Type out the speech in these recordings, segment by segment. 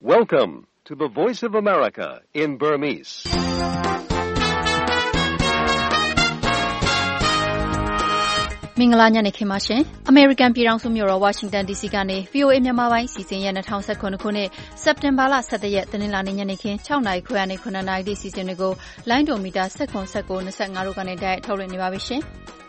Welcome to the Voice of America in Burmese. ။မင်္ဂလာညနေခင်းပါရှင်။ American ပြည်ထောင်စုမြို့တော် Washington DC ကနေ VOA မြန်မာပိုင်းစီစဉ်ရက်2019ခုနှစ်စက်တင်ဘာလ17ရက်တနင်္လာနေ့ညနေခင်း6နာရီခွဲကနေ9နာရီထိစီစဉ်တွေကိုလိုင်းဒိုမီတာ19 19 25တို့ကနေတိုက်ထုတ်လွှင့်နေပါပြီရှင်။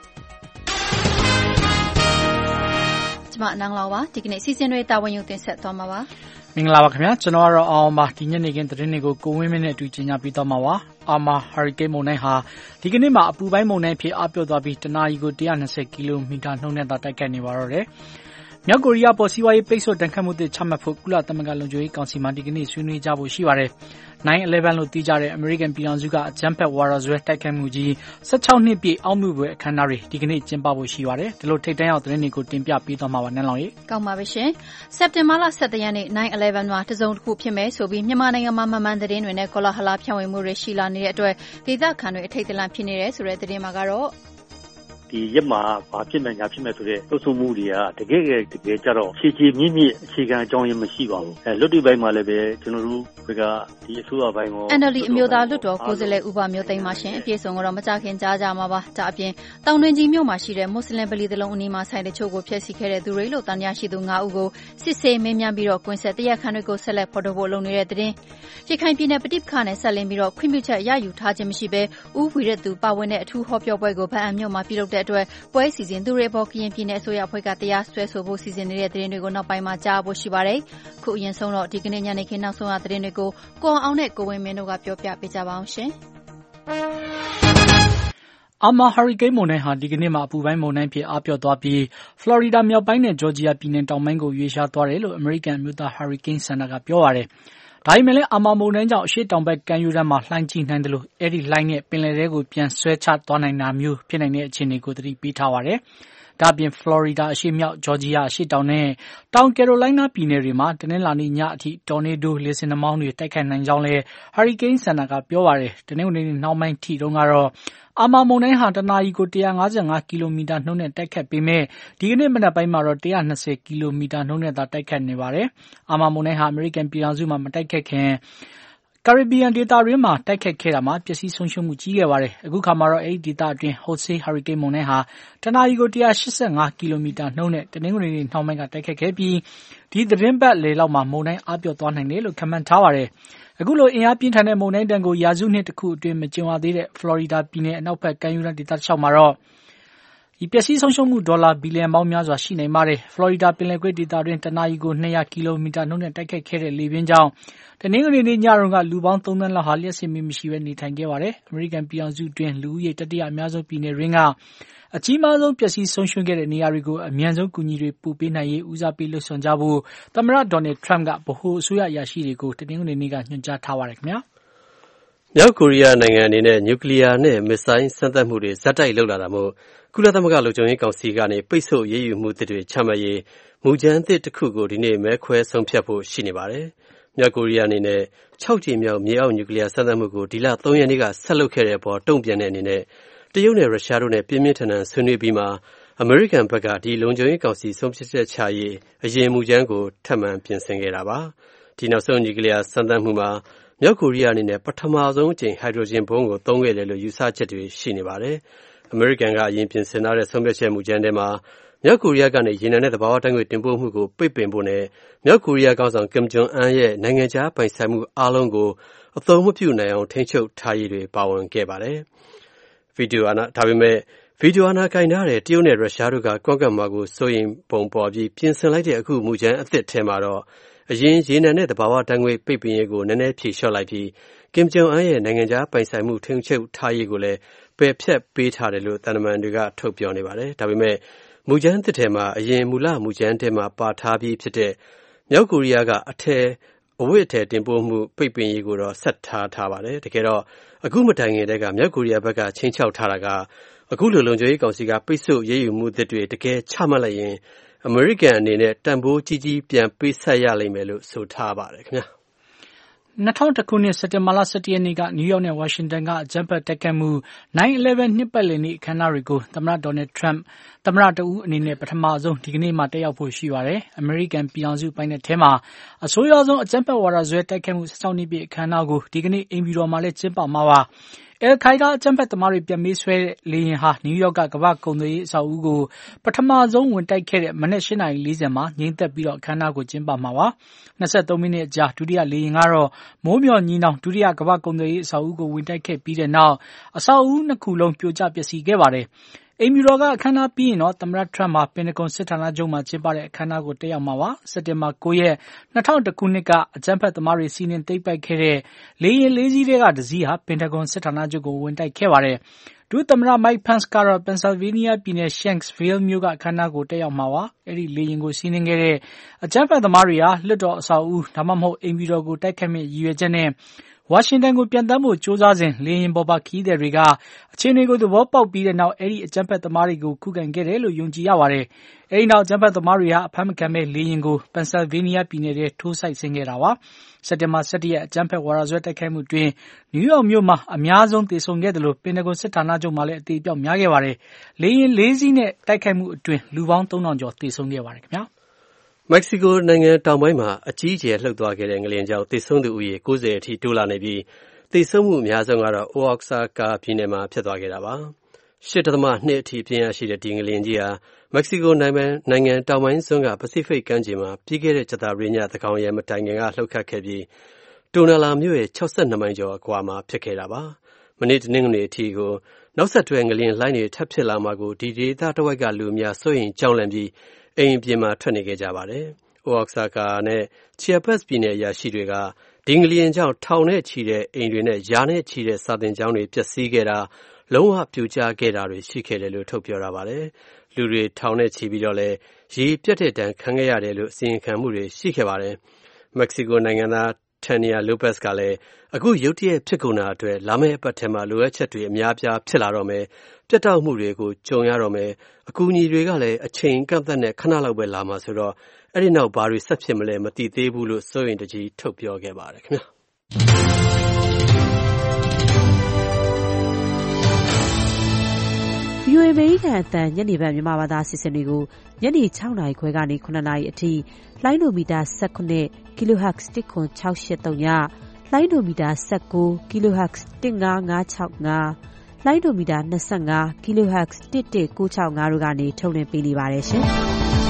ကျွန်မအနန်းလောက်ပါဒီကနေ့စီစဉ်တွေတာဝန်ယူတင်ဆက်သွားမှာပါ။မင်္ဂလာပါခင်ဗျာကျွန်တော်ကတော့အောင်ပါဒီညနေခင်းသတင်းတွေကိုကိုဝင်းမင်းနဲ့အတူကြီးညာပြီးတော့မှာပါအာမာဟာရီကိန်းမုန်တိုင်းဟာဒီကနေ့မှာအပူပိုင်းမုန်တိုင်းဖြစ်အပြော့သွားပြီးတနအီကို120ကီလိုမီတာနှုန်းနဲ့တိုက်ခတ်နေပါတော့တယ်မြောက်ကိုရီးယားပေါ်စီးပွားရေးပိတ်ဆို့တန်ခတ်မှုတွေချမှတ်ဖို့ကုလသမဂ္ဂလုံခြုံရေးကောင်စီမှဒီကနေ့ဆွေးနွေးကြဖို့ရှိပါတယ်9/11လို့သိကြတဲ့အမေရိကန်ပြည်ထောင်စုကအကြမ်းဖက်ဝါဒစွဲတိုက်ခိုက်မှုကြီး16နှစ်ပြည့်အောက်မှုပွဲအခမ်းအနားတွေဒီကနေ့ကျင်းပဖို့ရှိပါတယ်ဒီလိုထိပ်တန်းရောက်သတင်းတွေကိုတင်ပြပေးသွားမှာပါနန်းလောင်ရေကောင်းပါပြီရှင်စက်တင်ဘာလ17ရက်နေ့9/11မှာတစုံတစ်ခုဖြစ်မယ်ဆိုပြီးမြန်မာနိုင်ငံမှာမှန်သတင်းတွေနဲ့ကောလာဟလဖြန့်ဝေမှုတွေရှိလာနေတဲ့အတွက်ဒေသခံတွေအထိတ်တလန့်ဖြစ်နေတဲ့ဆိုတဲ့သတင်းမှာကတော့ဒီရက်မှာဘာဖြစ်မယ်ညာဖြစ်မယ်ဆိုတဲ့လှုပ်ဆောင်မှုတွေကတကယ်ကြတော့ဖြည်းဖြည်းမြင့်မြင့်အခြေခံအကြောင်းရင်းမရှိပါဘူးလွတ်တိပိုင်းမှာလည်းပဲကျွန်တော်တို့ကဒီအစိုးရပိုင်းကို NLD အမျိုးသားလွှတ်တော်ကိုယ်စားလှယ်ဥပမျိုးသိမ်းပါရှင်အပြည့်စုံကတော့မကြခင်ကြားကြမှာပါဒါအပြင်တောင်တွင်းကြီးမြို့မှာရှိတဲ့မွတ်စလင်ဗလီတလုံးအနီးမှာဆိုင်တချို့ကိုဖျက်ဆီးခဲ့တဲ့သူတွေလို့တန်တရားရှိသူ9ဦးကိုစစ်ဆေးမေးမြန်းပြီးတော့ကွင်းဆက်တရားခံတွေကိုဆက်လက်ဖော်ထုတ်ဖို့လုပ်နေတဲ့တဲ့ရခိုင်ပြည်နယ်ပဋိပက္ခနဲ့ဆက်လင်းပြီးတော့ခွင့်ပြုချက်ရယူထားခြင်းမရှိဘဲဦးဝီရသူပါဝင်တဲ့အထူးဟောပြောပွဲကိုဗဟန်းမြို့မှာပြုလုပ်တဲ့အတွက်ပွဲစီစဉ်သူတွေပေါ်ကရင်ပြည်နယ်အစိုးရအဖွဲ့ကတရားစွဲဆိုဖို့စီစဉ်နေတဲ့သတင်းတွေကိုနောက်ပိုင်းမှာကြားဖို့ရှိပါတယ်။ခုအရင်ဆုံးတော့ဒီကနေ့ညနေခင်းနောက်ဆုံးရသတင်းတွေကိုကိုအောင်နဲ့ကိုဝင်းမင်းတို့ကပြောပြပေးကြပါအောင်ရှင်။အာမာဟာရီကိန်းမုန်တိုင်းဟာဒီကနေ့မှာအပူပိုင်းမုန်တိုင်းဖြစ်အားပြော့သွားပြီးဖလော်ရီဒါမြောက်ပိုင်းနဲ့ဂျော်ဂျီယာပြည်နယ်တောင်ပိုင်းကိုရွေ့လျားသွားတယ်လို့အမေရိကန်အမျိုးသားဟာရီကိန်းစင်တာကပြောပါတယ်။ဒါပေမဲ့လည်းအာမာမုန်တိုင်းကြောင့်အရှေ့တောင်ဘက်ကမ်းရိုးတန်းမှာလှိုင်းကြီးနိုင်တယ်လို့အဲ့ဒီလှိုင်းနဲ့ပင်လယ်ထဲကိုပြန်ဆွဲချသွားနိုင်တာမျိုးဖြစ်နိုင်တဲ့အခြေအနေကိုသတိပေးထားပါတယ်။ဒါပြင်ဖလော်ရီဒါအရှေ့မြောက်ဂျော်ဂျီယာအရှေ့တောင်နဲ့တောင်ကယ်ရိုလိုင်းနားပြည်နယ်တွေမှာတနင်္လာနေ့ညအထိတော်နေဒိုလေဆင်နှာမောင်းတွေတိုက်ခတ်နိုင်ကြောင်းလဲဟာရီကိန်းစင်တာကပြောပါတယ်။တနင်္ဂနွေနေ့နှောင်းပိုင်းထိတုန်းကတော့အာမာမုန်တိုင်းဟာတနာရီကို155ကီလိုမီတာနှုန်းနဲ့တိုက်ခတ်ပေမဲ့ဒီကနေ့မနက်ပိုင်းမှာတော့120ကီလိုမီတာနှုန်းနဲ့သာတိုက်ခတ်နေပါတယ်။အာမာမုန်တိုင်းဟာအမေရိကန်ပြည်ထောင်စုမှာမတိုက်ခတ်ခင်ကာရစ်ဘီယံဒေသတွင်းမှာတိုက်ခတ်ခဲ့တာမှာပျက်စီးဆုံးရှုံးမှုကြီးခဲ့ပါတယ်။အခုခါမှာတော့အဲဒီဒေသအတွင်းဟိုဆေးဟာရီကိန်းမုန်တိုင်းဟာတနာရီကို185ကီလိုမီတာနှုန်းနဲ့တနင်္ဂနွေနေ့နှောင်းပိုင်းကတိုက်ခတ်ခဲ့ပြီးဒီသတင်းပတ်လယ်လောက်မှာမုန်တိုင်းအားပြော့သွားနိုင်တယ်လို့ခန့်မှန်းထားပါတယ်။အခုလိုအင်အားပြင်းထန်တဲ့မုန်တိုင်းတန်ကိုရာစုနှစ်တစ်ခုအတွင်းမကြုံရသေးတဲ့ဖလော်ရီဒါပြည်နယ်အနောက်ဘက်ကမ်းရိုးတန်းဒေသတစ်လျှောက်မှာတော့ဒီပျက်စီးဆုံးရှုံးမှုဒေါ်လာဘီလီယံပေါင်းများစွာရှိနိုင်ပါတယ်။ဖလော်ရီဒါပင်လယ်ကွေ့ဒေသတွင်းတနာရီကို200ကီလိုမီတာနှုန်းနဲ့တိုက်ခတ်ခဲ့တဲ့လေပြင်းကြောင့်တနင်္ဂနွေနေ့ညတုန်းကလူပေါင်း3သန်းလောက်ဟာလျှက်စစ်မီးမရှိဘဲနေထိုင်ခဲ့ပါတယ်။အမေရိကန်ပြည်ထောင်စုတွင်းလူဦးရေတတိယအများဆုံးပြည်နယ်ရင်းကအကြီးမားဆုံးပျက်စီးဆုံးရှုံးခဲ့တဲ့နေရာတွေကိုအမြန်ဆုံးကူညီတွေပို့ပေးနိုင်ရေးဦးစားပေးလှုပ်ဆောင်ကြဖို့သမ္မတဒေါ်နယ်ထရမ့်ကဗဟိုအစိုးရအရာရှိတွေကိုတနင်္ဂနွေနေ့ကညွှန်ကြားထားပါတယ်ခင်ဗျာ။မြောက်ကိုရီးယားနိုင်ငံအနေနဲ့နျူကလ িয়ার နဲ့မစ်ဆိုင်းစမ်းသပ်မှုတွေဇက်တိုက်လုပ်လာတာမို့ကုလသမဂ္ဂလုံခြုံရေးကောင်စီကနေပိတ်ဆို့ရေးယူမှုတွေချမှတ်ရေးမူကြမ်းအသစ်တစ်ခုကိုဒီနေ့မဲခွဲဆုံးဖြတ်ဖို့ရှိနေပါတယ်။မြောက်ကိုရီးယားအနေနဲ့6ကြိမ်မြောက်မြေအောက်နျူကလ িয়ার စမ်းသပ်မှုကိုဒီလ3ရက်နေ့ကဆက်လုပ်ခဲ့တဲ့အပေါ်တုံ့ပြန်တဲ့အနေနဲ့တရုတ်နဲ့ရုရှားတို့နဲ့ပြင်းပြင်းထန်ထန်ဆွေးနွေးပြီးမှအမေရိကန်ဘက်ကဒီလုံခြုံရေးကောင်စီဆုံးဖြတ်ချက်ချရေးအရင်မူကြမ်းကိုထပ်မံပြင်ဆင်ခဲ့တာပါ။ဒီနောက်ဆုံးနျူကလ িয়ার စမ်းသပ်မှုမှာမြောက်ကိုရီးယားအနေနဲ့ပထမဆုံးအကြိမ်ဟိုက်ဒရိုဂျင်ဘုံးကိုသုံးခဲ့တယ်လို့ယူဆချက်တွေရှိနေပါတယ်။အမေရိကန်ကအရင်ပြင်ဆင်ထားတဲ့ဆုံးဖြတ်ချက်မူကြမ်းထဲမှာမြောက်ကိုရီးယားကနေရေနံနဲ့သဘာဝဓာတ်ငွေ့တင်ပို့မှုကိုပိတ်ပင်ဖို့နဲ့မြောက်ကိုရီးယားခေါင်းဆောင်ကင်ဂျုံအန်ရဲ့နိုင်ငံခြားပိုင်ဆိုင်မှုအားလုံးကိုအသုံးမပြုနိုင်အောင်ထိန်းချုပ်ထားရေးတွေပါဝင်ခဲ့ပါတယ်။ဒါပေမဲ့ဗီဒီယိုအာဏာကိုင်ထားတဲ့တရုတ်နဲ့ရုရှားတို့ကကွန့်ကွက်မှာကိုစိုးရိမ်ပုံပေါ်ပြီးပြင်ဆင်လိုက်တဲ့အခုမူကြမ်းအသစ်ထဲမှာတော့အရင်ရေနံနဲ့သဘာဝဓာတ်ငွေ့ပိတ်ပင်ရေးကိုနည်းနည်းဖြေလျှော့လိုက်ပြီးကင်ဂျုံအန်ရဲ့နိုင်ငံခြားပိုင်ဆိုင်မှုထိန်းချုပ်ထားရေးကိုလည်းပယ်ဖျက်ပေးထားတယ်လို့တန်တမန်တွေကထုတ်ပြောနေပါတယ်။ဒါပေမဲ့မူကြမ်းအသစ်ထဲမှာအရင်မူလမူကြမ်းထဲမှာပါထားပြီးဖြစ်တဲ့မြောက်ကိုရီးယားကအဝတ်အထည်တင်ပို့မှုပိတ်ပင်ရေးကိုတော့ဆက်ထားပါတယ်။တကယ်တော့အခုမတိုင်ခင်တည်းကမြောက်ကိုရီးယားဘက်ကချင်းချောက်ထားတာကအခုလိုလုံခြုံရေးကောင်စီကပိတ်ဆို့ရေးယူမှုတွေတကယ်ချမှတ်လိုက်ရင်အမေရိကန်အနေနဲ့တန်ဖိုးကြီးကြီးပြန်ပေးဆက်ရလိမ့်မယ်လို့ဆိုထားပါတယ်ခင်ဗျာ။ 2001 ခုနှစ်စက်တင်ဘာလ17ရက်နေ့ကနယူးယောက်နဲ့ဝါရှင်တန်ကအကြမ်းဖက်တိုက်ခိုက်မှု 9/11 နှစ်ပတ်လည်နေ့အခမ်းအနားတွေကိုသမ္မတဒေါ်နယ်ထရမ့်သမ္မတတဦးအနေနဲ့ပထမဆုံးဒီကနေ့မှတက်ရောက်ဖို့ရှိပါတယ်။ အမေရိကန်ပြည်ထောင်စုပိုင်းနဲ့ထဲမှာအဆိုးရွားဆုံးအကြမ်းဖက်ဝါဒစွဲတိုက်ခိုက်မှု16နှစ်ပြည့်အခမ်းအနားကိုဒီကနေ့အိမ်ဖြူတော်မှာလည်းကျင်းပမှာပါ။ Al-Qaeda အကြမ်းဖက်သမားတွေပြန်ပေးဆွဲတဲ့လေယာဉ်ဟာနယူးယောက်ကကမ္ဘာ့ကုန်သွယ်ရေးအဆောက်အဦကိုပထမဆုံးဝင်တိုက်ခဲ့တဲ့မနက် 8:40 မှာငြိမ်သက်ပြီးအခမ်းအနားကိုကျင်းပမှာပါ။ 23 မိနစ်အကြာဒုတိယလေယာဉ်ကတော့မိုးမျှော်ညီနောင်ဒုတိယကမ္ဘာ့ကုန်သွယ်ရေးအဆောက်အဦကိုဝင်တိုက်ခဲ့ပြီးတဲ့နောက်အဆောက်အဦနှစ်ခုလုံးပြိုကျပျက်စီးခဲ့ပါတယ်။ အိမ်ဖြူတော်ကအခမ်းအနားပြီးရင်တော့သမ္မတထရမ့်ဟာပင်တဂွန်စစ်ဌာနချုပ်မှာကျင်းပတဲ့အခမ်းအနားကိုတက်ရောက်မှာပါ။စက်တင်ဘာ9ရက်2001ခုနှစ်ကအကြမ်းဖက်သမားတွေစီးနင်းသိမ်းပိုက်ခဲ့တဲ့လေယာဉ်၄စီးထဲကတစ်စီးဟာပင်တဂွန်စစ်ဌာနချုပ်ကိုဝင်တိုက်ခဲ့ပါတယ်။ဒုသမ္မတ Mike Pence ကတော့ Pennsylvania ပြည်နယ် Shanksville မြို့ကအခမ်းအနားကိုတက်ရောက်မှာပါ။အဲဒီလေယာဉ်ကိုစီးနင်းခဲ့တဲ့အကြမ်းဖက်သမားတွေဟာလွှတ်တော်အဆောက်အဦဒါမှမဟုတ်အိမ်ဖြူတော်ကိုတိုက်ခိုက်မယ့်ရည်ရွယ်ချက်နဲ့ဝါရှင်တန်ကိုပြန်တမ်းဖို့ကြိုးစားစဉ်လေယာဉ်ပေါ်ပါခရီးသည်တွေကအခြေအနေကိုသဘောပေါက်ပြီးတဲ့နောက်အဲဒီအကြမ်းဖက်သမားတွေကိုခုခံခဲ့တယ်လို့ယုံကြည်ရပါတယ်။အဲဒီနောက်အကြမ်းဖက်သမားတွေဟာအဖမ်းမခံပဲလေယာဉ်ကို Pennsylvania ပြည်နယ်ထဲထိုးစိုက်ဆင်းခဲ့တာပါ။စက်တင်ဘာ17ရက်အကြမ်းဖက်ဝါဒစွဲတိုက်ခိုက်မှုတွင်နယူးယောက်မြို့မှာအများဆုံးသေဆုံးခဲ့တယ်လို့ပင်တဂွန်စစ်ဌာနချုပ်မှာလည်းအသေအပျောက်များခဲ့ပါတယ်။လေယာဉ်၄စီးနဲ့တိုက်ခိုက်မှုအတွင်းလူပေါင်း3000ကျော်သေဆုံးခဲ့ပါတယ်ခင်ဗျာ။မက္ကဆီကိုနိုင်ငံတောင်ပိုင်းမှာအကြီးအကျယ်လှုပ်သွားခဲ့တဲ့ငလျင်ကြောင့်သေဆုံးသူဦးရေ90အထိတိုးလာနေပြီးသေဆုံးမှုအများဆုံးကတော့ Oaxaca ပြည်နယ်မှာဖြစ်သွားခဲ့တာပါ။ 8.2 အထိပြင်းအားရှိတဲ့ဒီငလျင်ကြီးဟာမက္ကဆီကိုနိုင်ငံတောင်ပိုင်းစွန်းကပစိဖိတ်ကမ်းခြေမှာပြီးခဲ့တဲ့ကြာသပတေးညသန်းခေါင်ယံမတိုင်ခင်ကလှုပ်ခတ်ခဲ့ပြီးတိုနာလာမြို့ရဲ့62မိုင်ကျော်အကွာမှာဖြစ်ခဲ့တာပါ။မနေ့တနင်္ဂနွေအထိကိုနောက်ဆက်တွဲငလျင်လှိုင်းတွေထပ်ဖြစ်လာမှာကိုဒီဒေသတစ်ဝိုက်ကလူအများစိုးရိမ်ကြောက်လန့်ပြီးအိမ်ပြင်မှာထွက်နေခဲ့ကြပါတယ်။ Oaxaca နဲ့ Chiapas ပြည်နယ်အရာရှိတွေကဒီငလျင်ကြောင့်ထောင်နဲ့ချီတဲ့အိမ်တွေနဲ့ရာနဲ့ချီတဲ့စာသင်ကျောင်းတွေပျက်စီးခဲ့တာလုံးဝပြိုကျခဲ့တာတွေရှိခဲ့တယ်လို့ထုတ်ပြောထားပါတယ်။လူတွေထောင်နဲ့ချီပြီးတော့လည်းရေပြတ်တဲ့ဒဏ်ခံခဲ့ရတယ်လို့အစီရင်ခံမှုတွေရှိခဲ့ပါတယ်။မက္ကဆီကိုနိုင်ငံသားTania Lopez ကလည်းအခုရုတ်တရက်ဖြစ်ကုန်တာအတွက်လာမယ့်အပတ်ထဲမှာလိုအပ်ချက်တွေအများပြားဖြစ်လာတော့မယ်ပြတ်တောက်မှုတွေကိုကြုံရတော့မယ်အကူအညီတွေကလည်းအချိန်ကန့်သတ်နဲ့ခဏလောက်ပဲလာမှာဆိုတော့အဲ့ဒီနောက်ဘာတွေဆက်ဖြစ်မလဲမသိသေးဘူးလို့စိုးရိမ်တကြီးထုတ်ပြောခဲ့ပါတယ်ခင်ဗျာ VOA အမေရိကန်အသံညနေပိုင်းမြန်မာဘာသာအစီအစဉ်တွေကိုညနေ 6 နာရီခွဲကနေ 9 နာရီအထိလိုင်းဒိုမီတာ 19 kHz 10683ညလိုင်းဒိုမီတာ 19 kHz 15565လိုင်းဒိုမီတာ 25 kHz 11965တို့ကနေထုတ်လွှင့်ပေးနေပါတယ်ရှင်။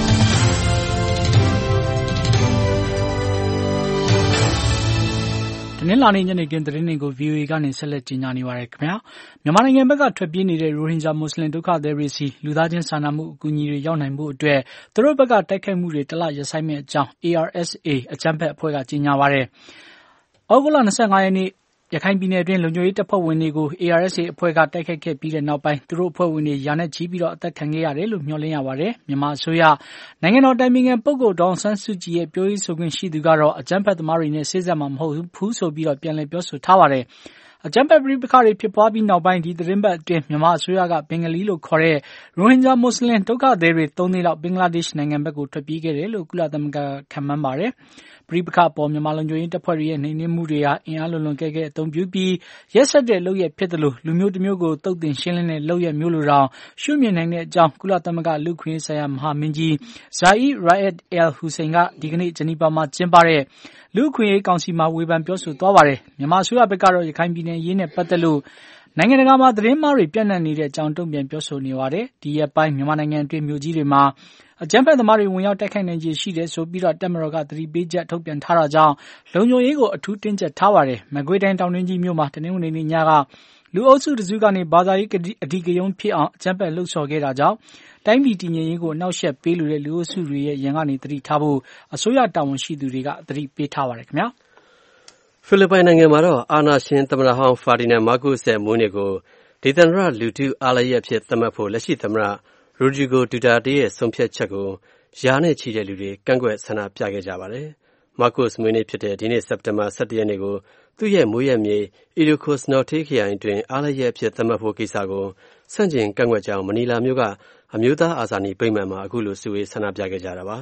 တနင်္လာနေ့ညနေခင်းသတင်းတွေကို VOA ကနေဆက်လက်ကြီးညာနေပါရခင်ဗျာမြန်မာနိုင်ငံဘက်ကထွက်ပြေးနေတဲ့ရိုဟင်ဂျာမွတ်စလင်ဒုက္ခသည်တွေစီလူသားချင်းစာနာမှုအကူအညီတွေရောက်နိုင်ဖို့အတွက်သူတို့ဘက်ကတိုက်ခိုက်မှုတွေတစ်လရပ်ဆိုင်းမဲ့အကြောင်း ARSA အကြမ်းဖက်အဖွဲ့ကကြီးညာပါတယ်။ဩဂုတ်လ25ရက်နေ့ရခိုင်ပြည်နယ်အတွင်းလုံခြုံရေးတပ်ဖွဲ့ဝင်တွေကို ARSA အဖွဲ့ကတိုက်ခိုက်ခဲ့ပြီးတဲ့နောက်ပိုင်းသူတို့အဖွဲ့ဝင်တွေရာနဲ့ချီပြီးအသက်ခံခဲ့ရတယ်လို့မျှော်လင့်ရပါတယ်။မြန်မာအစိုးရနိုင်ငံတော်တိုင်ပင်ခံပုဂ္ဂိုလ်ဒေါ်အောင်ဆန်းစုကြည်ရဲ့ပြောရေးဆိုခွင့်ရှိသူကတော့အကြမ်းဖက်သမားတွေနဲ့စေ့စပ်မှာမဟုတ်ဘူးဆိုပြီးပြန်လည်ပြောဆိုထားပါတယ်။အကြမ်းဖက်ပဋိပက္ခတွေဖြစ်ပွားပြီးနောက်ပိုင်းဒီသတင်းပတ်အတွင်းမြန်မာအစိုးရကဘင်္ဂလီလို့ခေါ်တဲ့ရိုဟင်ဂျာမွတ်စလင်ဒုက္ခသည်တွေ3သိန်းလောက်ဘင်္ဂလားဒေ့ရှ်နိုင်ငံဘက်ကိုထွက်ပြေးခဲ့တယ်လို့ကုလသမဂ္ဂခန့်မှန်းပါတယ်။ပဋိပက္ခအပေါ်မြန်မာလုံခြုံရေးတပ်ဖွဲ့တွေရဲ့နှိမ်နင်းမှုတွေဟာအင်အားလွန်လွန်ကဲကဲအသုံးပြုပြီးရက်စက်တဲ့လုပ်ရက်ဖြစ်တယ်လို့လူမျိုးတစ်မျိုးကိုတုတ်တင်ရှင်းလင်းတဲ့လုပ်ရက်မျိုးလိုတောင်ရှုမြင်နိုင်တဲ့အကြောင်းကုလသမဂ္ဂလူ့အခွင့်အရေးဆိုင်ရာမဟာမင်းကြီး Zeid Ra'ad Al Hussein ကဒီကနေ့ဂျနီဗာမှာကျင်းပတဲ့လူ့အခွင့်အရေးကောင်စီမှာဝေဖန်ပြောဆိုသွားပါတယ်။မြန်မာအစိုးရဘက်ကတော့ရခိုင်ပြည်နယ်အရေးနဲ့ပတ်သက်လို့နိုင်ငံတကာမှာသတင်းမှားတွေပြန့်နှံ့နေတဲ့အကြောင်းတုံ့ပြန်ပြောဆိုနေပါတယ်။ဒီရက်ပိုင်းမြန်မာနိုင်ငံအတွင်းမြို့ကြီးတွေမှာအကြမ်းဖက်သမားတွေဝင်ရောက်တိုက်ခိုက်နိုင်ခြေရှိတယ်ဆိုပြီးတပ်မတော်ကသတိပေးချက်ထုတ်ပြန်ထားတာကြောင့်လုံခြုံရေးကိုအထူးတင်းကျပ်ထားပါတယ်။မကွေးတိုင်းတောင်တွင်းကြီးမြို့မှာတနင်္ဂနွေနေ့ညကလူအုပ်စုတစုကနေဘာသာရေးအဓိကရုဏ်းဖြစ်အောင်အကြမ်းဖက်လှုံ့ဆော်ခဲ့တာကြောင့်တိုင်းပြည်တည်ငြိမ်ရေးကိုအနှောက်အယှက်ပေးလိုတဲ့လူအုပ်စုတွေရဲ့ရန်ကနေသတိထားဖို့အစိုးရတာဝန်ရှိသူတွေကသတိပေးထားပါတယ်ခင်ဗျာ။ဖိလစ်ပိုင်နိုင်ငံမှာတော့အာဏာရှင်သမ္မတဟောင်းဖာဒီနန်မားကို့စ်ရဲ့မွေးနေ့ကိုဒေသန္တရလူထုအားလျက်ဖြစ်သတ်မှတ်ဖို့လက်ရှိသမ္မတရိုဒရီဂိုဒူတာတေးရဲ့ဆုံးဖြတ်ချက်ကိုရာနဲ့ချီတဲ့လူတွေကန့်ကွက်ဆန္ဒပြခဲ့ကြပါတယ်။မားကို့စ်မွေးနေ့ဖြစ်တဲ့ဒီနေ့စက်တင်ဘာ17ရက်နေ့ကိုသူ့ရဲ့မွေးရက်မြေအီလိုကိုစနော်တေးခရိုင်တွင်အားလျက်ဖြစ်သတ်မှတ်ဖို့ကိစ္စကိုဆန့်ကျင်ကန့်ကွက်ကြောင်းမနီလာမြို့ကအမျိုးသားအာဇာနည်ဗိမာန်မှာအခုလိုစုဝေးဆန္ဒပြခဲ့ကြတာပါ။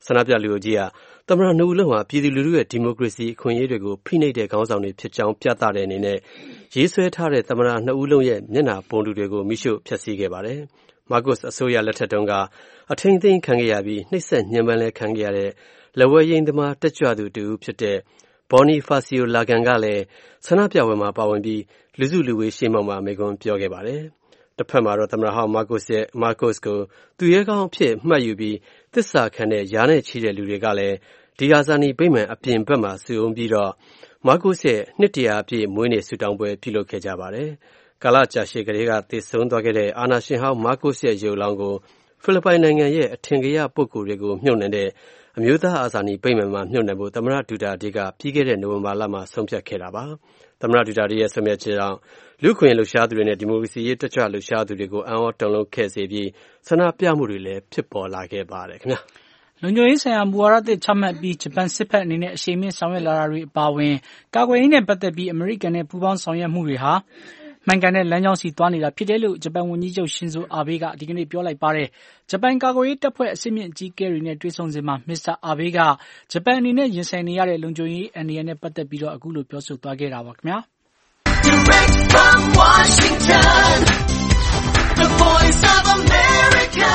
ဆန္ဒပြလူအုပ်ကြီးကသမ္မတနှစ်ဦးလုံးဟာပြည်သူလူထုရဲ့ဒီမိုကရေစီအခွင့်အရေးတွေကိုဖိနှိပ်တဲ့ခေါင်းဆောင်တွေဖြစ်ကြောင်းပြသတဲ့အနေနဲ့ရေးဆွဲထားတဲ့သမ္မတနှစ်ဦးလုံးရဲ့မျက်နှာပုံတူတွေကိုမိရှို့ဖျက်ဆီးခဲ့ပါတယ်။ မားကို့စ်အစိုးရလက်ထက်တုန်းကအထိန်းသိမ်းခံခဲ့ရပြီးနှိပ်စက်ညှဉ်းပန်းလဲခံခဲ့ရတဲ့လက်ဝဲယိမ်းသမားတက်ကြွသူတူဖြစ်တဲ့ Bonifacio Lagan ကလည်းဆန္ဒပြပွဲမှာပါဝင်ပြီးလူစုလူဝေးရှေ့မှောက်မှာမိန့်ခွန်းပြောခဲ့ပါတယ်။တစ်ဖက်မှာတော့သမ္မတဟောင်းမားကို့စ်ကိုသူရဲကောင်းအဖြစ်မှတ်ယူပြီးသစ္စာခံတဲ့ရာနဲ့ချီတဲ့လူတွေကလည်းဒီဟာဇာနီဗိမာန်အပြင်ဘက်မှာစုအုံပြီးတော့မားကို့စ်ရဲ့နှစ်တရာပြည့်မွေးနေ့ဆုတောင်းပွဲပြုလုပ်ခဲ့ကြပါတယ်။ကာလကြာရှည်ကလေးကသေဆုံးသွားခဲ့တဲ့အာနာရှင်ဟောင်းမားကို့စ်ရဲ့ရုပ်လောင်းကိုဖိလစ်ပိုင်နိုင်ငံရဲ့အထင်ကရပုဂ္ဂိုလ်တွေကိုမြှုပ်နှံတဲ့အမျိုးသားအာဇာနည်ဗိမာန်မှာမြှုပ်နှံဖို့သမ္မတဒူတာတေးကပြီးခဲ့တဲ့နိုဝင်ဘာလမှာဆုံးဖြတ်ခဲ့တာပါ။သမ္မတဒူတာတေးရဲ့ဆုံးဖြတ်ချက်ကြောင့်လူ့အခွင့်အရေးလှုပ်ရှားသူတွေနဲ့ဒီမိုကရေစီရေးတက်ကြွလှုပ်ရှားသူတွေကိုအံ့ဩတုန်လှုပ်ခဲ့စေပြီးဆန္ဒပြမှုတွေလည်းဖြစ်ပေါ်လာခဲ့ပါတယ်ခင်ဗျာ။လုံခြုံရေးဆိုင်ရာမူဝါဒသစ်ချမှတ်ပြီးဂျပန်စစ်ဘက်အနေနဲ့အရှိန်မြင့်ဆောင်ရွက်လာတာတွေအပါအဝင်ကာကွယ်ရေးနဲ့ပတ်သက်ပြီးအမေရိကန်နဲ့ပူးပေါင်းဆောင်ရွက်မှုတွေဟာမှန်ကန်တဲ့လမ်းကြောင်းစီသွားနေတာဖြစ်တယ်လို့ဂျပန်ဝန်ကြီးချုပ်ရှင်ဇိုအာဘေးကဒီကနေ့ပြောလိုက်ပါတယ်။ဂျပန်ကာကွယ်ရေးတပ်ဖွဲ့အဆင့်မြင့်အကြီးအကဲတွေနဲ့တွေ့ဆုံစဉ်မှာမစ္စတာအာဘေးကဂျပန်အနေနဲ့ရင်ဆိုင်နေရတဲ့လုံခြုံရေးအန္တရာယ်နဲ့ပတ်သက်ပြီးတော့အခုလိုပြောဆိုသွားခဲ့တာပါခင်ဗျာ။ Direct from Washington, the Voice of America,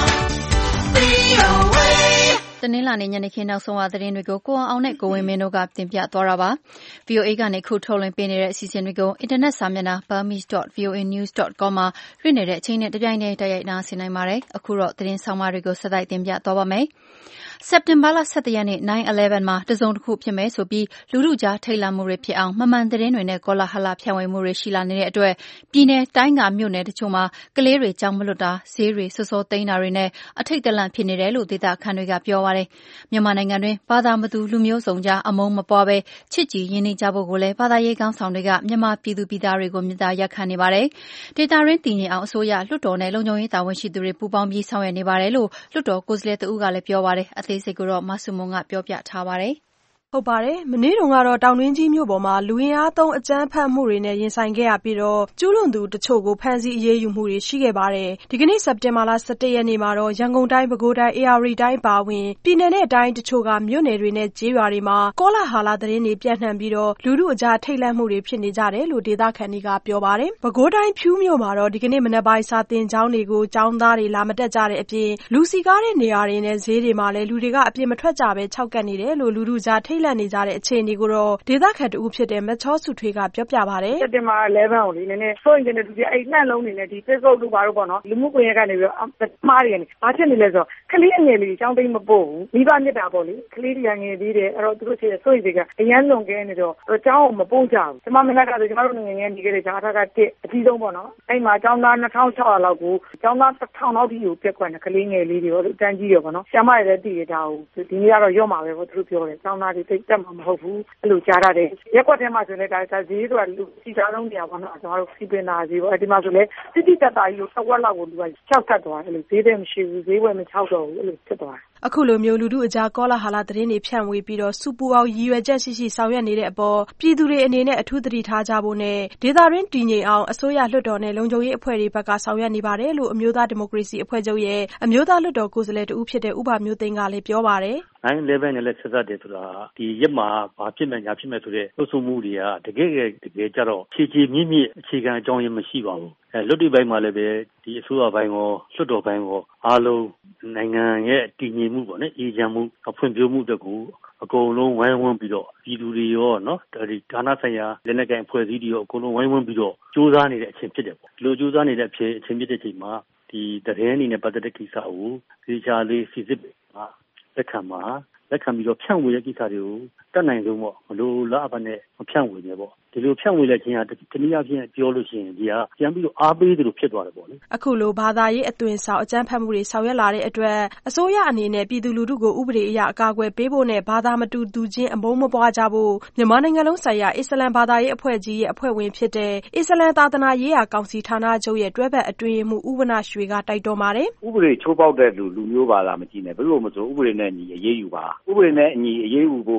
VOA တနင်္လာနေ့ညနေခင်းနောက်ဆုံးသတင်းတွေကိုကိုအောင်နဲ့ကိုဝင်းမင်းတို့ကတင်ပြသွားတာပါ။ VOA ကနေခုထုတ်လွှင့်ပေးနေတဲ့အစီအစဉ်တွေကိုအင်တာနက်စာမျက်နှာ burmese.voanews.com မှာလွှင့်နေတဲ့အချိန်နဲ့တပြိုင်တည်းတိုက်ရိုက်နားဆင်နိုင်ပါတယ်။အခုတော့သတင်းဆောင်မတွေကိုဆက်တိုက်တင်ပြသွားပါမယ်။စက်တင်ဘာလ17ရက်နေ့ 9/11 မှာတစုံတစ်ခုဖြစ်မယ်ဆိုပြီးလူထုကြားထိတ်လန့်မှုတွေဖြစ်အောင်မမှန်သတင်းတွေနဲ့ကောလာဟလဖြန့်ဝေမှုတွေရှိလာနေတဲ့အတွက်ပြည်내တိုင်းကမြို့နယ်တချို့မှာကလေးတွေကြောင်မလွတ်တာဈေးတွေစောစောသိမ်းတာတွေနဲ့အထိတ်တလန့်ဖြစ်နေတယ်လို့ဒေသခံတွေကပြောပါတယ်။မြန်မာနိုင်ငံတွင်ဘာသာမတူလူမျိုးစုံကြားအမုန်းမပွားပဲချစ်ကြည်ရင်းနှီးကြဖို့ကိုလည်းဘာသာရေးခေါင်းဆောင်တွေကမြန်မာပြည်သူပြည်သားတွေကိုမြစ်တာရက်ခံနေပါတယ်။ဒေသရင်းတည်ငြိမ်အောင်အစိုးရလွှတ်တော်နဲ့လုံခြုံရေးတာဝန်ရှိသူတွေပူးပေါင်းပြီးဆောင်ရွက်နေပါတယ်လို့လွှတ်တော်ကိုယ်စားလှယ်တဦးကလည်းပြောပါတယ်။အသေးစိတ်ကိုတော့မဆုမွန်ကပြောပြထားပါတယ်။ဟုတ်ပါတယ်။မနေ့တုန်းကတော့တောင်တွင်းကြီးမြို့ပေါ်မှာလူအင်အားသုံးအကြမ်းဖက်မှုတွေနဲ့ရင်ဆိုင်ခဲ့ရပြီးတော့ကျူးလွန်သူတချို့ကိုဖမ်းဆီးအရေးယူမှုတွေရှိခဲ့ပါတယ်။ဒီကနေ့စက်တင်ဘာလ17ရက်နေ့မှာတော့ရန်ကုန်တိုင်းပဲခူးတိုင်းအေရဝတီတိုင်းပါဝင်ပြည်내နဲ့တိုင်းတချို့ကမြို့နယ်တွေနဲ့ကျေးရွာတွေမှာကောလာဟလသတင်းတွေပြန့်နှံ့ပြီးတော့လူထုအကြားထိတ်လန့်မှုတွေဖြစ်နေကြတယ်လို့ဒေသခံတွေကပြောပါတယ်။ပဲခူးတိုင်းဖြူးမြို့မှာတော့ဒီကနေ့မနက်ပိုင်းစာသင်ကျောင်းတွေကိုကျောင်းသားတွေလာမတက်ကြတဲ့အပြင်လူစီကားတဲ့နေရာတွေနဲ့ဈေးတွေမှာလည်းလူတွေကအပြင်မထွက်ကြပဲခြောက်ကပ်နေတယ်လို့လူထုကြားထိတ်လန့်နေကြတဲ့အခြေအနေကိုတော့ဒေသခံတဦးဖြစ်တဲ့မချောစုထွေးကပြောပြပါတယ်။စက်တင်ဘာ11ကိုလေနည်းနည်းစိုးရင်တဲ့သူကြီးအဲ့နှံ့လုံးနေနဲ့ဒီ Facebook တို့ဘာလို့ပေါ့နော်လူမှုကွန်ရက်ကနေပြီးတော့မှားတယ်နေဘာဖြစ်နေလဲဆိုတော့ကလေးငယ်လေးကျောင်းသိမ်းမပို့ဘူးမိဘမြစ်တာပေါ့လေကလေးတွေကငယ်သေးတယ်အဲ့တော့သူတို့ချေစိုးရင်ကအရန်လွန်ကဲနေတော့ကျောင်းကိုမပို့ကြဘူးကျွန်မမနက်ကဆိုကျွန်တော်တို့ငယ်ငယ်နေခဲ့တဲ့ဂျာထက1အကြီးဆုံးပေါ့နော်အဲ့မှာကျောင်းသား2600လောက်ကိုကျောင်းသား1000လောက်ထိကိုပြက်ခွက်နေကလေးငယ်လေးတွေရောတန်းကြီးရောပေါ့နော်ဆရာမတွေလည်းတည်ရတာကိုဒီနေ့ကတော့ရော့မှာပဲပေါ့သူတို့ပြောတယ်ကျောင်းသားတွေသိတက်မှာမဟုတ်ဘူးအဲ့လိုကြားရတယ်ရက်ကွက်ထဲမှာဆိုလည်းဒါဈေးဆိုတာလူစီစားလုံးနေရပါတော့ကျွန်တော်တို့စီပင်နာဈေးပေါ့အဲ့ဒီမှာဆိုလည်းတိတိတတ်တာကြီးကိုတစ်ဝက်လောက်ကိုလူက6ဆက်သွားတယ်အဲ့လိုဈေးတဲ့မရှိဘူးဈေးဝယ်မ6တော့ဘူးအဲ့လိုဖြစ်သွားတယ်အခုလိုမျိုးလူထုအကြားကောလာဟလသတင်းတွေဖြန့်ဝေပြီးတော့စူပူအောင်ရည်ရွယ်ချက်ရှိဆောင်ရွက်နေတဲ့အပေါ်ပြည်သူတွေအနေနဲ့အထူးသတိထားကြဖို့နဲ့ဒေသရင်းတည်ငြိမ်အောင်အစိုးရလွှတ်တော်နဲ့လုံခြုံရေးအဖွဲ့တွေဘက်ကဆောင်ရွက်နေပါတယ်လို့အမျိုးသားဒီမိုကရေစီအဖွဲ့ချုပ်ရဲ့အမျိုးသားလွှတ်တော်ကိုယ်စားလှယ်တဦးဖြစ်တဲ့ဥပမျိုးသိန်းကလည်းပြောပါတယ် 9/11နဲ့လည်းဆက်စပ်တယ်ဆိုတာဒီရက်မှာဘာဖြစ်မယ်ညာဖြစ်မယ်ဆိုတဲ့လှုပ်ဆောင်မှုတွေကတကယ်ကြတော့ခြေမြင့်အခြေခံအကြောင်းရင်းမရှိပါဘူးလွတ်တိပိုင်းမှာလည်းပဲဒီအစိုးရပိုင်းရောလွှတ်တော်ပိုင်းရောအားလုံးနိုင်ငံရဲ့တည်ငြိမ်မှုပေါ့နော်အေဂျင့်မှုဖွံ့ဖြိုးမှုတကူအကုန်လုံးဝိုင်းဝန်းပြီးတော့ပြည်သူတွေရောနော်ဒီဌာနဆိုင်ရာလက်နက်ကိုင်အဖွဲ့အစည်းတွေရောအကုန်လုံးဝိုင်းဝန်းပြီးတော့စူးစမ်းနေတဲ့အချိန်ဖြစ်တယ်ပေါ့ဒီလိုစူးစမ်းနေတဲ့အချိန်ဖြစ်တဲ့အချိန်မှာဒီသတင်းအနေနဲ့ပတ်သက်တဲ့ကိစ္စကိုဒီချာလေးစစ်စစ်မှာလက်ခံပြီးတော့ဖြန့်ဝေတဲ့ကိစ္စတွေကိုတတ်နိုင်ဆုံးပေါ့မလို့လားအပ်နဲ့မဖြန့်ဝေနဲ့ပေါ့ဒီလိုဖြန့်ဝေလိုက်ခြင်းဟာတနည်းအားဖြင့်ပြောလို့ရှိရင်ဒီဟာပြန်ပြီးတော့အားပေးသလိုဖြစ်သွားတယ်ပေါ့လေအခုလိုဘာသာရေးအသွင်ဆောင်အကြမ်းဖက်မှုတွေဆောင်ရွက်လာတဲ့အတွက်အစိုးရအနေနဲ့ပြည်သူလူထုကိုဥပဒေအရအကာအကွယ်ပေးဖို့နဲ့ဘာသာမတူသူချင်းအမုန်းမပွားကြဖို့မြန်မာနိုင်ငံလုံးဆိုင်ရာအစ္စလမ်ဘာသာရေးအဖွဲ့ကြီးရဲ့အဖွဲ့ဝင်ဖြစ်တဲ့အစ္စလမ်သာသနာရေးရာကောင်စီဌာနချုပ်ရဲ့တွဲဘက်အတွင်းမှုဥပနာရွှေကတိုက်တွန်းပါတယ်ဥပဒေချိုးပေါက်တဲ့လူမျိုးဘာသာမကြည့်နဲ့ဘယ်လိုမှမဆိုဥပဒေနဲ့အညီအရေးယူပါဥပဒေနဲ့အညီအရေးယူဖို့ပြက်ကွက်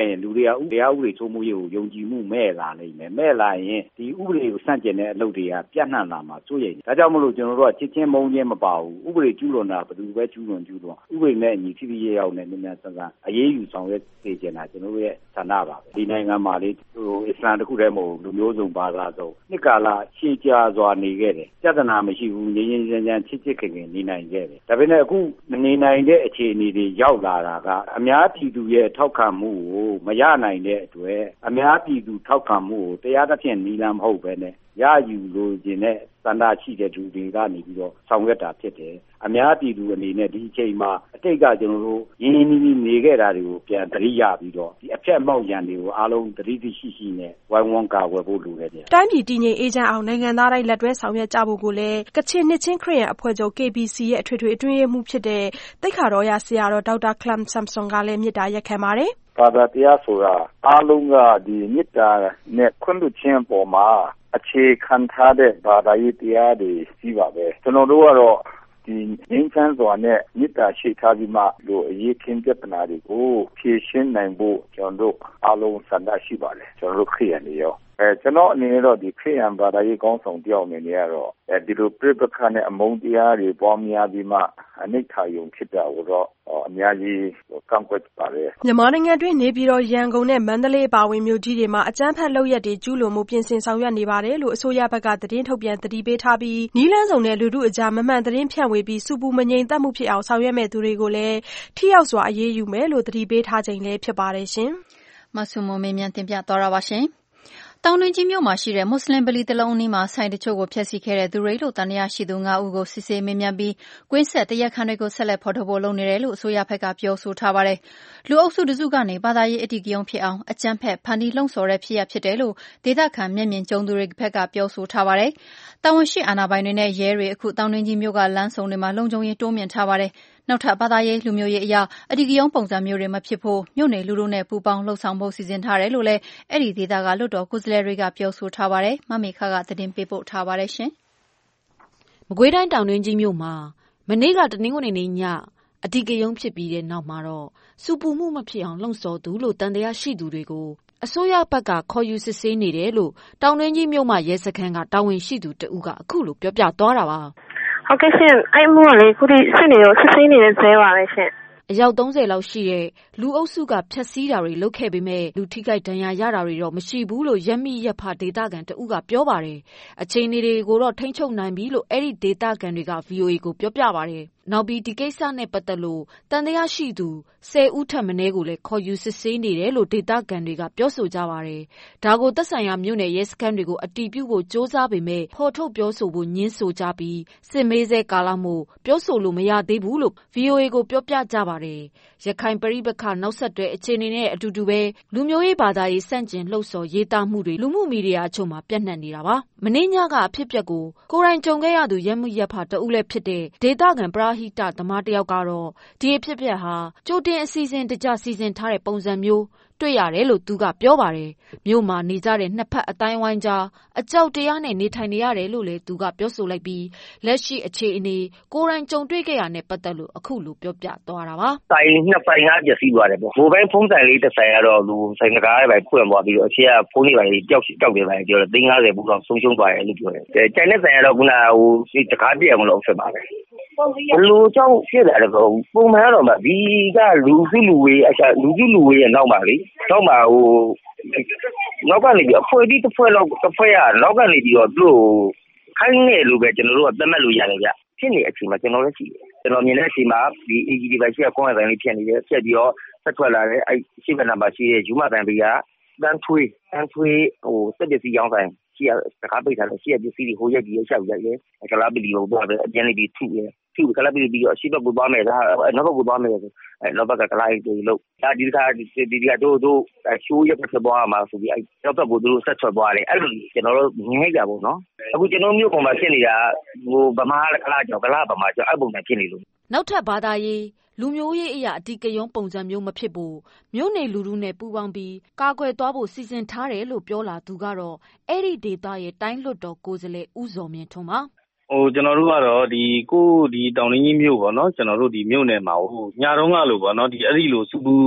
ရင်လူတွေကတရားဥပဒေစိုးမိုးရေးကိုယုံကြည်မှုမဲ့လာလိမ့်မယ်မဲ့လာရင်ဒီဥပဒေကိုဆန့်ကျင်တဲ့အလုပ်တွေကပြန့်နှံ့လာမှာစိုးရိမ်တယ်ဒါကြောင့်မလို့ကျွန်တော်တို့ကချစ်ချင်းမုန်းချင်းမပါဘူးဥပဒေကျူးလွန်တာဘယ်သူပဲကျူးလွန်ဥပဒေနဲ့အညီထိထိရောက်နဲ့မြန်ဆန်ဆန်အရေးယူဆောင်ရွက်စေချင်တာကျွန်တော်တို့ရဲ့ဌာနပါပဲဒီနိုင်ငံမှာလေအစ္စလာမ်တစ်ခုတည်းမဟုတ်လူမျိုးစုံဘာသာစုံနှစ်ကာလရှည်ကြာစွာနေခဲ့တယ်ပြဿနာမရှိဘူးငြိမ်းငြိမ်းချမ်းချမ်းချစ်ချစ်ခင်ခင်နေနိုင်ခဲ့တယ်ဒါပေမဲ့အခုနေနိုင်တဲ့အခြေအနေတွေရောက်လာတာကအများပြည်သူရဲ့ထောက်ခံမှုကိုမရနိုင်တဲ့အတွက်အများပြည်သူထောက်ခံမှုကိုတရားသဖြင့်နီလန်မဟုတ်ပဲနဲ့ရယူလို့ခြင်းနဲ့စန္ဒရှိတဲ့သူတွေကနေပြီးတော့ဆောင်ရွက်တာဖြစ်တယ်အများပြည်သူအနေနဲ့ဒီအချိန်မှာအတိတ်ကကျွန်တော်တို့ရင်းရင်းနှီးနှီးနေခဲ့တာတွေကိုပြန်သတိရပြီးတော့ဒီအဖြတ်မောက်ရန်တွေကိုအားလုံးသတိရှိနဲ့ဝိုင်းဝန်းကာကွယ်ဖို့လိုတယ်ဗျတိုင်းပြည်တည်ငြိမ်အေးချမ်းအောင်နိုင်ငံသားတိုင်းလက်တွဲဆောင်ရွက်ကြဖို့ကိုလည်းကချင်နှစ်ချင်းခရစ်ယာန်အဖွဲ့ချုပ် KBC ရဲ့အထွေထွေအတွင်းရေးမှူးဖြစ်တဲ့သိက္ခာတော်ရဆရာတော်ဒေါက်တာခလမ်ဆမ်ဆွန်ကလည်းမေတ္တာရက်ခံပါတယ်ဘာသာတရားဆိုတာအားလုံးကဒီမေတ္တာနဲ့ခွင့်လွှတ်ခြင်းပေါ်မှာအခြေခံထားတဲ့ဘာသာရေးတရားတွေကြီးပါပဲကျွန်တော်တို့ကတော့ဒီငြိမ်းချမ်းစွာနဲ့မေတ္တာရှိထားပြီးမှလို့အရေးခင်းပြဿနာတွေကိုဖြေရှင်းနိုင်ဖို့ကျွန်တော်တို့အားလုံးဆန္ဒရှိပါတယ်ကျွန်တော်တို့ခရစ်ယာန်တွေရောကျွန်တော်အနေနဲ့တော့ဒီခရစ်ယာန်ဘာသာရေးကောင်းဆောင်တယောက်အနေနဲ့ကတော့ဒီလိုပြိပခါနဲ့အမုန်းတရားတွေပွားများပြီးမှအနိဋ္ဌာယုံဖြစ်တာကိုတော့အများကြီးကန့်ကွက်ပါတယ်မြန်မာနိုင်ငံတွင်းနေပြည်တော်ရန်ကုန်နဲ့မန္တလေးပါဝင်မြို့ကြီးတွေမှာအကြမ်းဖက်လုပ်ရက်တွေကျူးလွန်မှုပြင်ဆင်ဆောင်ရွက်နေပါတယ်လို့အစိုးရဘက်ကသတင်းထုတ်ပြန်သတိပေးထားပြီးနီးလန်းစုံနဲ့လူထုအကြားမမှန်သတင်းဖြန့်ဝေပြီးစူပူမငြိမ်သက်မှုဖြစ်အောင်ဆောင်ရွက်မဲ့သူတွေကိုလည်းထိရောက်စွာအရေးယူမယ်လို့သတိပေးထားချိန်လည်းဖြစ်ပါတယ်ရှင်မဆုမမေမြန်တင်ပြသွားတာပါရှင်တောင်တွင်းကြီးမြို့မှာရှိတဲ့မွတ်စလင်ဗလီတစ်လုံးအနီးမှာဆိုင်တချို့ကိုဖျက်ဆီးခဲ့တဲ့သူတွေလို့တန်တရားရှိသူ9ဦးကိုစစ်ဆေးမေးမြန်းပြီးကွင်းဆက်တရားခံတွေကိုဆက်လက်ဖော်ထုတ်ဖို့လုပ်နေတယ်လို့အစိုးရဘက်ကပြောဆိုထားပါတယ်။လူအုပ်စုတစုကနေဘာသာရေးအဓိကရုဏ်းဖြစ်အောင်အကြမ်းဖက်ဖန်တီးလှုံ့ဆော်တဲ့ဖြစ်ရပ်ဖြစ်တယ်လို့ဒေသခံမျက်မြင်ကြုံသူတွေဘက်ကပြောဆိုထားပါတယ်။တာဝန်ရှိအာဏာပိုင်တွေနဲ့ရဲတွေအခုတောင်တွင်းကြီးမြို့ကလမ်းဆုံတွေမှာလုံခြုံရေးတိုးမြှင့်ထားပါတယ်။နောက်ထပ်ဘာသာရေးလူမျိုးရေးအရာအဓိကရုဏ်းပုံစံမျိုးတွေမဖြစ်ဖို့မြို့နယ်လူထုနဲ့ပူးပေါင်းလှုပ်ဆောင်ဖို့စီစဉ်ထားတယ်လို့လည်းအဲ့ဒီဒေသကလွှတ်တော်ကိုယ်စားလှယ်တွေကပြောဆိုထားပါတယ်။မမေခကသတင်းပေးပို့ထားပါတယ်ရှင်။မကွေးတိုင်းတောင်တွင်းကြီးမြို့မှာမနေ့ကတနင်္ဂနွေနေ့ညအဓိကရုဏ်းဖြစ်ပြီးတဲ့နောက်မှာတော့စူပူမှုမဖြစ်အောင်လှုံ့ဆော်သူလို့တန်တရားရှိသူတွေကိုအစိုးရဘက်ကခေါ်ယူစစ်ဆေးနေတယ်လို့တောင်တွင်းကြီးမြို့မှာရဲစခန်းကတာဝန်ရှိသူတဦးကအခုလိုပြောပြသွားတာပါဟုတ်ကဲ့ရှင်အဲ့မှုကလေခုထိစစ်နေတော့စစ်ဆေးနေတဲ့ဇဲပါပဲရှင်အယောက်30လောက်ရှိတဲ့လူအုပ်စုကဖျက်ဆီးတာတွေလုပ်ခဲ့ပေမဲ့လူထိခိုက်ဒဏ်ရာရတာတွေတော့မရှိဘူးလို့ရက်မိရက်ဖဒေတာကန်တဦးကပြောပါတယ်အခြေအနေတွေကိုတော့ထိန်းချုပ်နိုင်ပြီလို့အဲ့ဒီဒေတာကန်တွေက VOA ကိုပြောပြပါတယ်နောက်ပြီးဒီကိစ္စနဲ့ပတ်သက်လို့တန်တရားရှိသူ10ဦးထက်မနည်းကိုလည်းခေါ်ယူစစ်ဆေးနေတယ်လို့ဒေတာကန်တွေကပြောဆိုကြပါတယ်ဒါကိုသက်ဆိုင်ရာမြို့နယ်ရဲစခန်းတွေကိုအတည်ပြုဖို့စ조사ပေမဲ့ဖော်ထုတ်ပြောဆိုဖို့ညှင်းဆိုကြပြီးစစ်မေးဆဲကာလမို့ပြောဆိုလို့မရသေးဘူးလို့ VOA ကိုပြောပြကြပါတယ်ရခိုင်ပရိပက္ခနောက်ဆက်တွဲအခြေအနေနဲ့အတူတူပဲလူမျိုးရေးဘာသာရေးစန့်ကျင်လှုပ်ဆော်ရေးသားမှုတွေလူမှုမီဒီယာအချို့မှာပြန့်နှံ့နေတာပါမနေ့ညကအဖြစ်ပြက်ကိုကိုယ်တိုင်ကြုံခဲ့ရသူရက်မှုရက်ဖတဦးလည်းဖြစ်တဲ့ဒေတာကန်ပရာဟိတသမားတယောက်ကတော့ဒီအဖြစ်ပြက်ဟာကြိုတင်အစီအစဉ်တကျစီစဉ်ထားတဲ့ပုံစံမျိုးတွေ့ရတယ်လို့သူကပြောပါတယ်မြို့မှာနေကြတဲ့နှစ်ဖက်အတိုင်းဝိုင်းကြားအကြောက်တရားနဲ့နေထိုင်နေရတယ်လို့လည်းသူကပြောဆိုလိုက်ပြီးလက်ရှိအခြေအနေကိုယ်တိုင်ကြုံတွေ့ခဲ့ရတဲ့ပတ်သက်လို့အခုလိုပြောပြသွားတာပါဆိုင်နှစ်ဆိုင်ကပျက်စီးသွားတယ်ပေါ့မိုဘိုင်းဖုန်းဆိုင်လေးတစ်ဆိုင်ကတော့လူဆိုင်ကကားတွေပဲဖွင့်သွားပြီးတော့အရှိကဖုန်းတွေပဲကြောက်တယ်ပဲပြောတယ်350ဘူးတော့ဆုံးရှုံးသွားတယ်လို့ပြောတယ်ကျန်တဲ့ဆိုင်ကတော့ခုနတကားပြည့်အောင်လို့ဖြစ်ပါပဲဘလို့ကြောင့်ဖြစ်လာတယ်ဆိုပုံမှန်တော့ဒီကလူစုလူဝေးရဲ့နောက်မှာလေနောက်မှာနောက်ကနေပြီးအဖွဲ့ဒီတစ်ဖွဲ့ရနောက်ကနေပြီးတော့သူ့ခိုင်းနေလို့ပဲကျွန်တော်တို့ကသတ်မှတ်လို့ရတယ်ဗျဖြစ်နေအချိန်မှာကျွန်တော်လည်းရှိတယ်ကျွန်တော်မြင်တဲ့အချိန်မှာဒီ AG ဒီဘက်ရှိကကွန်ရက်ဆိုင်လေးဖြစ်နေတယ်ဆက်ပြီးတော့ဆက်ထွက်လာတယ်အဲ့ရှိဘက်နံပါတ်ရှိရဲ့ယူမတန်ပေးကတန်းထွေးစက်ပစ္စည်းရောင်းဆိုင်ရှိရတကားပိတ်ထားတယ်ရှိရပစ္စည်းတွေဟိုရက်ကြီးရှောက်ရိုက်တယ်ကလာပလီကိုတော့အပြန်လေးပြီးထုကလာပလီပြီးတော့အရှိဘက်ကိုသွားမယ်ဒါနောက်ဘက်ကိုသွားမယ်ဆိုနောက်ဘက်ကကလာရီတွေလို့ဒါဒီကတို့ရှိုးရက်ဖြစ်သွားမှာဆိုပြီးအဲ့နောက်ဘက်ကိုတို့ဆက်ထွက်သွားတယ်အဲ့လိုကျွန်တော်တို့မြင်လိုက်ကြပါတော့အခုကျွန်တော်မျိုးပုံမှာဖြစ်နေတာဗမာကလာကြောင့်ဗမာကြောင့်အဲ့ပုံစံဖြစ်နေလို့နောက်ထပ်ဘာသာရေးလူမျိုးရေးအရာအဓိကရုဏ်းပုံစံမျိုးမဖြစ်ဖို့မြို့နယ်လူထုနဲ့ပူးပေါင်းပြီးကာကွယ်သွားဖို့စီစဉ်ထားတယ်လို့ပြောလာသူကတော့အဲ့ဒီဒေသရဲ့တိုင်းလွှတ်တော်ကိုယ်စားလှယ်ဦးဇော်မြင့်ထွန်းပါကျွန်တော်တို့ကတော့ဒီတောင်ရင်းကြီးမြို့ပေါ့နော်ကျွန်တော်တို့ဒီမြို့နယ်မှာညတော့ကလို့ပေါ့နော်ဒီအဲ့ဒီလိုစူပူ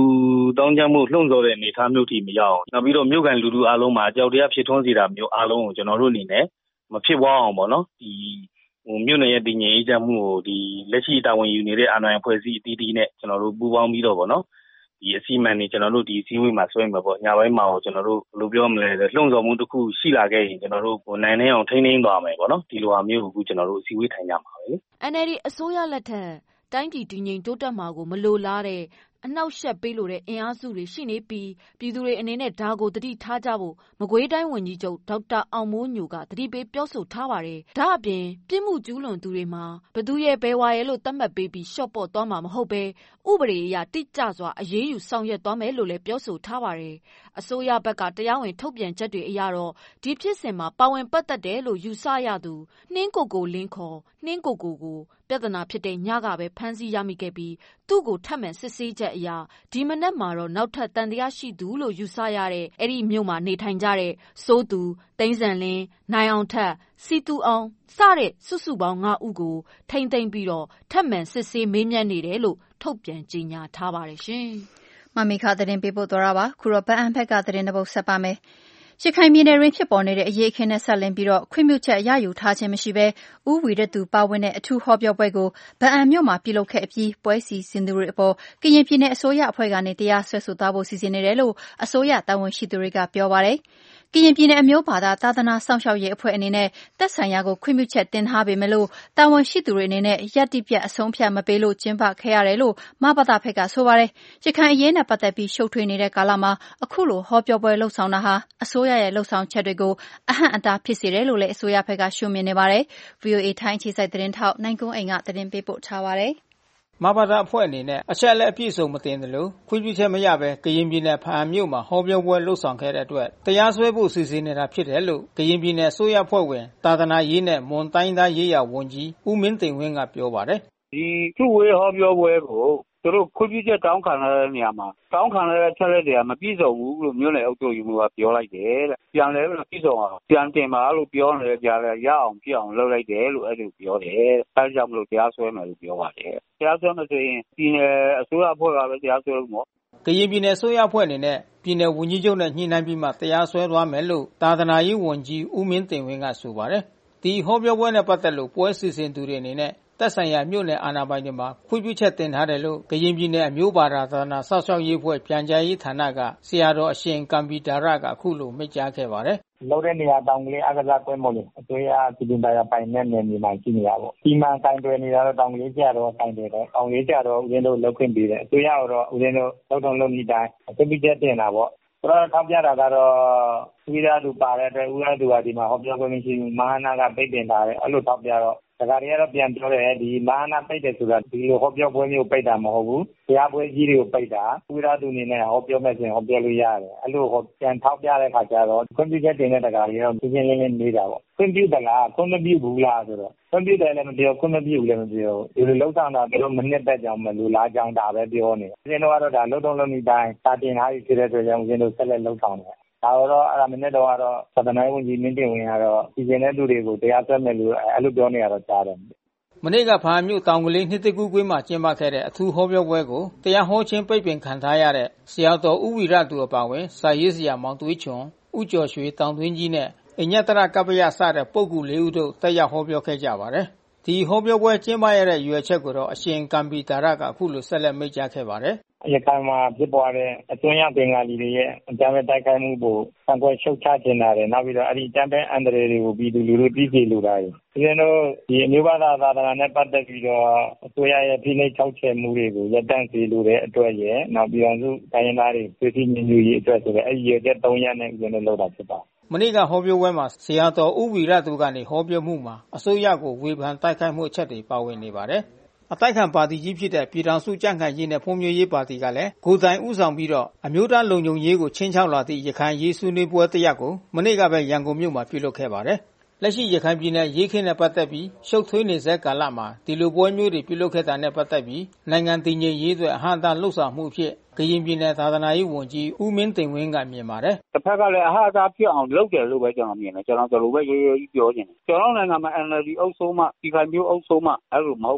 တောင်းကြမှုလှုံ့ဆော်တဲ့အနေအထားမျိုးထိမရောက်အောင်နောက်ပြီးတော့မြို့ကန်လူထုအားလုံးမှာကြောက်တရားဖြစ်ထွန်းစေတာမျိုးအားလုံးကိုကျွန်တော်တို့အနေနဲ့မဖြစ်ပွားအောင်ပေါ့နော်ဒီမြို့နယ်ရဲ့တည်ငြိမ်အေးချမ်းမှုကိုဒီလက်ရှိတာဝန်ယူနေတဲ့အာဏာပိုင်ဖွဲ့စည်းအသီးသီးနဲ့ကျွန်တော်တို့ပူးပေါင်းပြီးတော့ပေါ့နော်ဒီအစီအမံတွေကျွန်တော်တို့ဒီအစည်းအဝေးမှာဆွဲမှာပေါ့ညပိုင်းမှာကျွန်တော်တို့ဘယ်လိုပြောမလဲလှုံ့ဆော်မှုတစ်ခုရှိလာခဲ့ရင်ကျွန်တော်တို့နိုင်နေအောင်ထိန်းသိမ်းသွားမယ်ပေါ့နော်ဒီလိုဟာမျိုးကိုကျွန်တော်တို့အစည်းအဝေးထိုင်ကြမှာပဲ NLD အစိုးရလက်ထက်တိုင်းပြည်တည်ငြိမ်တိုးတက်မှာကိုမလိုလားတဲ့အနောက်ရှက်ပေးလို့တဲ့အင်အားစုတွေရှိနေပြီးပြည်သူတွေအနေနဲ့ဒါကိုတတိထားကြဖို့မကွေးတိုင်းဝန်ကြီးချုပ်ဒေါက်တာအောင်မိုးညိုကတတိပေးပြောဆိုထားပါတယ်။ဒါအပြင်ပြစ်မှုကျူးလွန်သူတွေမှာဘသူရဲ့ဘယ်ဝါရဲ့လို့သတ်မှတ်ပေးပြီးရှော့ပေါ့သွားမှာမဟုတ်ပဲဥပဒေအရတိကျစွာအရေးယူဆောင်ရွက်သွားမယ်လို့လည်းပြောဆိုထားပါတယ်။အစိုးရဘက်ကတရားဝင်ထုတ်ပြန်ချက်တွေအရတော့ဒီဖြစ်စဉ်မှာပါဝင်ပတ်သက်တယ်လို့ယူဆရသူနှင်းကိုလင်းခေါ်နှင်းကိုပြဿနာဖြစ်တဲ့ညကပဲဖမ်းဆီးရမိခဲ့ပြီးသူ့ကိုထပ်မံစစ်ဆေးချက်အရာဒီမနက်မှာတော့နောက်ထပ်တန်တရားရှိသူလို့ယူဆရတဲ့အဲ့ဒီမြို့မှာနေထိုင်ကြတဲ့စိုးသူသိန်းစံလင်းနိုင်အောင်ထက်စီတူအောင်စတဲ့စုစုပေါင်း9ဦးကိုထိမ့်သိမ်းပြီးတော့ထပ်မံစစ်ဆေးမေးမြန်းနေတယ်လို့ထုတ်ပြန်ကြေညာထားပါတယ်ရှင်။မမီခသတင်းပေးပို့တော်တာပါခုတော့ဗအံဖက်ကသတင်းတစ်ပုဒ်ဆက်ပါမယ်။ရခိုင်ပြည်နယ်တွင်ဖြစ်ပေါ်နေတဲ့အရေးအခင်းနဲ့ဆက်လင်းပြီးတော့ခွင့်ပြုချက်ရယူထားခြင်းမရှိဘဲဥဝီရသူပါဝင်တဲ့အထူးဟောပြောပွဲကိုဗအံမြို့မှာပြုလုပ်ခဲ့အပြီးပွဲစီစဉ်သူတွေအပေါ်ကရင်ပြည်နယ်အစိုးရအဖွဲ့ကနေတရားစွဲဆိုသွားဖို့စီစဉ်နေတယ်လို့အစိုးရတာဝန်ရှိသူတွေကပြောပါတယ်။ကရင်ပြည်နယ်အမျိုးဘာသာသာသနာစောင့်ရှောက်ရေးအဖွဲ့အနေနဲ့သက်ဆိုင်ရာကိုခွင့်ပြုချက်တင်ထားပေမဲ့လို့တာဝန်ရှိသူတွေအနေနဲ့ရပ်တည်ပြတ်အဆုံးဖြတ်မပေးလို့ကျင်းပခဲ့ရတယ်လို့မဘာသာဖက်ကဆိုပါတယ်။ရခိုင်အရေးနဲ့ပတ်သက်ပြီးရှုပ်ထွေးနေတဲ့ကာလမှာအခုလိုဟောပြောပွဲလှုပ်ဆောင်တာဟာအစိုးရရဲ့လှုပ်ဆောင်ချက်တွေကိုအဟန့်အတားဖြစ်စေတယ်လို့လည်းအစိုးရဖက်ကရှုမြင်နေပါတယ်။ VOA ထိုင်းအခြေစိုက်သတင်းထောက်နိုင်ကုန်းအိမ်ကသတင်းပေးပို့ထားပါတယ်။မဘာသာအဖွဲ့အနေနဲ့အချက်လက်အပြည့်စုံမတင်တယ်လို့ခွင့်ပြုချက်မရဘဲကရင်ပြည်နယ်ဖားမြို့မှာဟောပြောပွဲလှုပ်ဆောင်ခဲ့တဲ့အတွက်တရားစွဲဖို့စီစဉ်နေတာဖြစ်တယ်လို့ကရင်ပြည်နယ်အစိုးရအဖွဲ့ဝင်သာသနာရေးနဲ့မွန်တိုင်းသားရေးရာဝန်ကြီးဦးမင်းသိန်းဝင်းကပြောပါတယ်။ဒီသူ့ဝေဟောပြောပွဲကိုသူတို့ခွင့်ပြုချက်တောင်းခံရတဲ့နေရာမှာတောင်းခံရတဲ့ချက်လက်တွေကမပြည့်စုံဘူးလို့မြို့နယ်အုပ်ချုပ်ရေးမှူးကပြောလိုက်တယ်တဲ့။ပြန်လဲပြည့်စုံအောင်ပြန်တင်ပါလို့ပြောနေကြတယ်ရအောင်ပြအောင်လုပ်လိုက်တယ်လို့အဲ့လိုပြောတယ်။အဲဒါကြောင့်မလို့တရားစွဲမယ်လို့ပြောပါတယ်။တရားစွဲမယ်ဆိုရင်ပြည်နယ်အစိုးရအဖွဲ့ကပဲတရားစွဲလို့ပေါ့။ကရင်ပြည်နယ်အစိုးရအဖွဲ့အနေနဲ့ပြည်နယ်ဝန်ကြီးချုပ်နဲ့ညှိနှိုင်းပြီးမှတရားစွဲသွားမယ်လို့သာသနာရေးဝန်ကြီးဦးမင်းသိန်းဝင်းကဆိုပါတယ်။ဒီဟောပြောပွဲနဲ့ပတ်သက်လို့ပွဲစီစဉ်သူတွေအနေနဲ့သက်ဆိုင်ရာမြို့နယ်အာဏာပိုင်တွေမှာခွင့်ပြုချက်တင်ထားတယ်လို့ကရင်ပြည်နယ်အမျိုးဘာသာသာသနာစောင့်ရှောက်ရေးအဖွဲ့ပြန်ကြားရေးဌာနကဆရာတော်အရှင်ကံပီတာရကအခုလိုမိန့်ကြားခဲ့ပါတယ်။လောက်တဲ့နေရာတောင်ကလေးအကစားကွင်းမို့လို့အစိုးရပြည်သူ့တရားပိုင်တဲ့နယ်မြေမှာရှိနေရပေါ့။ဒီမှာတိုင်တွယ်နေတာတော့တောင်ကလေးကျတော့တိုင်တယ်တော့တောင်လေးကျတော့ဦးဇင်းတို့လောက်ခွင့်ပေးတယ်။အစိုးရကတော့ဦးဇင်းတို့လောက်တော့လောက်နေတိုင်းခွင့်ပြုချက်တင်တာပေါ့။ဆိုတော့ထောက်ပြတာကတော့ဥရသူပါတဲ့အတွက်ဥရသူကဒီမှာဟောပြောခွင့်မရှိဘူး။မဟာနာကပိတ်ပင်ထားတယ်။အဲ့လိုထောက်ပြတော့ဒါကြတွေကတော့ပြန်ပြောတယ်ဒီမဟာနာပိတ်တယ်ဆိုတာဒီလိုဟောပြောပွဲမျိုးပိတ်တာမဟုတ်ဘူး။တရားပွဲကြီးတွေကိုပိတ်တာဥရသူအနေနဲ့ဟောပြောမဲ့ဆိုရင်ဟောပြောလို့ရတယ်။အဲ့လိုဟောပြန်ထောက်ပြတဲ့ခါကျတော့ခွင့်ပြုချက်တင်တဲ့ဒါကြတွေတော့ရှင်းရှင်းလင်းလင်းနေတာပေါ့။ခွင့်ပြုသလားခွင့်မပြုဘူးလားဆိုတော့ခွင့်ပြုတယ်လည်းမပြောခွင့်မပြုဘူးလည်းမပြောဒီလိုလောက်ဆောင်တာတို့မနစ်သက်ကြောင်မလူလားကြောင်ဒါပဲပြောနေ။ဦးဇင်းတို့ကတော့ဒါလုံတုံလုံနေတိုင်းတာတင်ထားပြီးဖြစ်တဲ့အတွက်ကြောင့်ဦးဇင်းတို့ဆက်လက်လောက်ဆောင်တယ်ဒါတော့အဲ့ဒါမနေ့တော့ကတော့သဒ္ဒနိုင်ဝန်ကြီးမင်းတင်ဝင်ကတော့ပြည်ကျင်တဲ့သူတွေကိုတရားစွဲမယ်လို့အဲ့လိုပြောနေရတော့ကြားတယ်မနေ့ကဖားမြို့တောင်ကလေးနှစ်တကူကွင်းမှာကျင်းပခဲ့တဲ့အထူးဟောပြောပွဲကိုတရားဟောခြင်းပိတ်ပင်ခံထားရတဲ့ဆရာတော်ဦးဝီရသူအပါဝင်စာရေးဆရာမောင်သွေးချွန်ဦးကျော်ရွှေတောင်တွင်းကြီးနဲ့အညတရကပ္ပယစတဲ့ပုဂ္ဂိုလ်၄ဦးတို့တက်ရောက်ဟောပြောခဲ့ကြပါတယ်ဒီဟောပြောပွဲကျင်းပရတဲ့ရွယ်ချက်ကိုတော့အရှင်ကံပီတာရကအခုလိုဆက်လက်မိန့်ကြားခဲ့ပါတယ်ရခိုင်မှာဖြစ်ပေါ်တဲ့အသွင်ရပင်ကလီတွေရဲ့အကြမ်းဖက်တိုက်ခိုက်မှုကိုစံကွက်ရှုတ်ချခြင်းတာတယ်နောက်ပြီးတော့အဲ့ဒီအကြမ်းဖက်အန္တရာယ်တွေကိုပြည်သူလူထုသိစေလိုတာတွေဒီလိုဒီအမျိုးဘာသာသာသနာနဲ့ပတ်သက်ပြီးတော့အစိုးရရဲ့ဖိနှိပ်ချောက်ချယ်မှုတွေကိုရပ်တန့်စေလိုတဲ့အတွက်ရဲ့နောက်ပြည်အောင်စုတိုင်းရင်းသားတွေသိသိမြင်မြင်ရေးအတွက်ဆိုတော့အဲ့ဒီရတဲ့3ရက်နဲ့ဦးဇင်းတို့လုပ်တာဖြစ်ပါတယ်မနေ့ကဟောပြောပွဲမှာဆရာတော်ဦးဝီရသူကနေဟောပြောမှုမှာအစိုးရကိုဝေဖန်တိုက်ခိုက်မှုအချက်တွေပါဝင်နေပါတယ်အတိုက်ခံပါတီကြီးဖြစ်တဲ့ပြည်ထောင်စုကြံ့ခိုင်ရေးနဲ့ဖွံ့ဖြိုးရေးပါတီကလည်းကိုယ်တိုင်ဥဆောင်ပြီးတော့အမျိုးသားလုံခြုံရေးကိုချင်းချောက်လာသည့်ရခိုင်ရေးဆွေးနွေးပွဲတစ်ရပ်ကိုမနေ့ကပဲရန်ကုန်မြို့မှာပြုလုပ်ခဲ့ပါတယ်။လက်ရှိရခိုင်ပြည်နယ်ရေးခင်းနဲ့ပတ်သက်ပြီးရှုပ်ထွေးနေစေကာလမှာဒီလိုပွဲမျိုးတွေပြုလုပ်ခဲ့တာနဲ့ပတ်သက်ပြီးနိုင်ငံတည်ငြိမ်ရေးအတွက်အဟန့်အတားလှုပ်ဆောင်မှုဖြစ်ကရင်ပြည်နယ်သာသနာရေးဝန်ကြီးဦးမင်းသိန်းဝင်းကမြင်ပါတယ်။တစ်ဖက်ကလည်းအဟန့်အတားဖြစ်အောင်လုပ်တယ်လို့ပဲကျွန်တော်မြင်တယ်။ကျွန်တော်ဒီလိုပဲရိုးရိုးကြီးပြောချင်တယ်။ကျွန်တော်နိုင်ငံမှာ NLD အုပ်စိုးမှဒီခိုင်မျိုးအုပ်စိုးမှအဲ့လိုမဟုတ်ပါဘူး။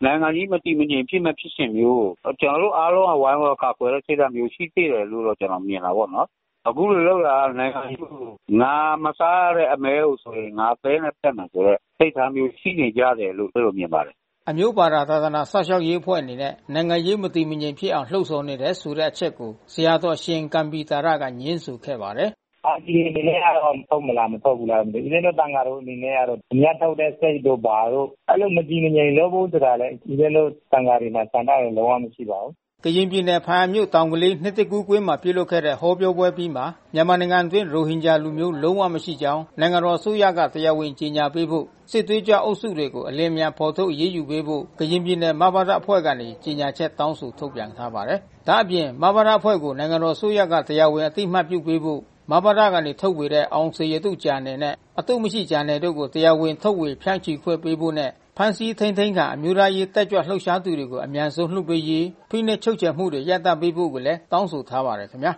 နိုင်ငံကြီးမတည်မငြိမ်ဖြစ်မဲ့ဖြစ်စဉ်မျိုးကျွန်တော်တို့အားလုံးကဝိုင်းဝန်းကာကွယ်တဲ့စိတ်ဓာတ်မျိုးရှိသေးတယ်လို့တော့ကျွန်တော်မြင်တာပေါ့နော်အခုလိုလောက်တာနိုင်ငံကြီးငါမစားရတဲ့အမဲကိုဆိုရင်ငါပဲနဲ့တက်မှာဆိုတော့စိတ်ထားမျိုးရှိနေကြတယ်လို့ပြောမြင်ပါတယ်အမျိုးပါသာသနာဆောက်ရှောက်ရေးအဖွဲ့အနေနဲ့နိုင်ငံရေးမတည်မငြိမ်ဖြစ်အောင်လှုံ့ဆော်နေတယ်ဆိုတဲ့အချက်ကိုဆရာတော်ရှင်ကံပီတာရကညှင်းဆိုခဲ့ပါတယ်ဒီအနေနဲ့ကတော့ထုတ်မလားမထုတ်ဘူးလားမသိဘူးဦးဇင်းတို့တန်ဃာတို့အနေနဲ့ကတော့အများထုတ်တဲ့စိတ်တို့ပါတို့အဲ့လိုမတည်မငြိမ်လို့ဖို့ဆိုတာလည်းဦးဇင်းတို့တန်ဃာတွေမှာစံတရလုံးဝမရှိပါဘူးကရင်ပြည်နယ်ဖားမြို့တောင်ကလေးနှစ်တကူကွင်းမှာပြုလုပ်ခဲ့တဲ့ဟောပြောပွဲပြီးမှာမြန်မာနိုင်ငံတွင်းရိုဟင်ဂျာလူမျိုးလုံးဝမရှိကြောင်းနိုင်ငံတော်အစိုးရကတရားဝင်ကြေညာပေးဖို့စစ်သွေးကြွအုပ်စုတွေကိုအလင်းများဖော်ထုတ်အရေးယူပေးဖို့ကရင်ပြည်နယ်မဘာဒအဖွဲ့ကနေကြေညာချက်တောင်းဆိုထုတ်ပြန်ထားပါတယ်။ဒါအပြင်မဘာဒအဖွဲ့ကိုနိုင်ငံတော်အစိုးရကတရားဝင်အသိမှတ်ပြုပေးဖို့မဘာဒကနေထုတ်ဝေတဲ့အောင်စေရတုဂျာနယ်နဲ့အတုမရှိဂျာနယ်တို့ကိုတရားဝင်ထုတ်ဝေဖြန့်ချီခွင့်ပေးဖို့နဲ့ဖန်စီထိန်ထိန်ကအမျိုးသားရေးတက်ကြွလှုပ်ရှားသူတွေကိုအမြန်ဆုံးလှုပ်ပေးရေးဖိနှိပ်ချုပ်ချယ်မှုတွေရပ်တန့်ပေးဖို့ကိုလည်းတောင်းဆိုထားပါတယ်ခင်ဗျာ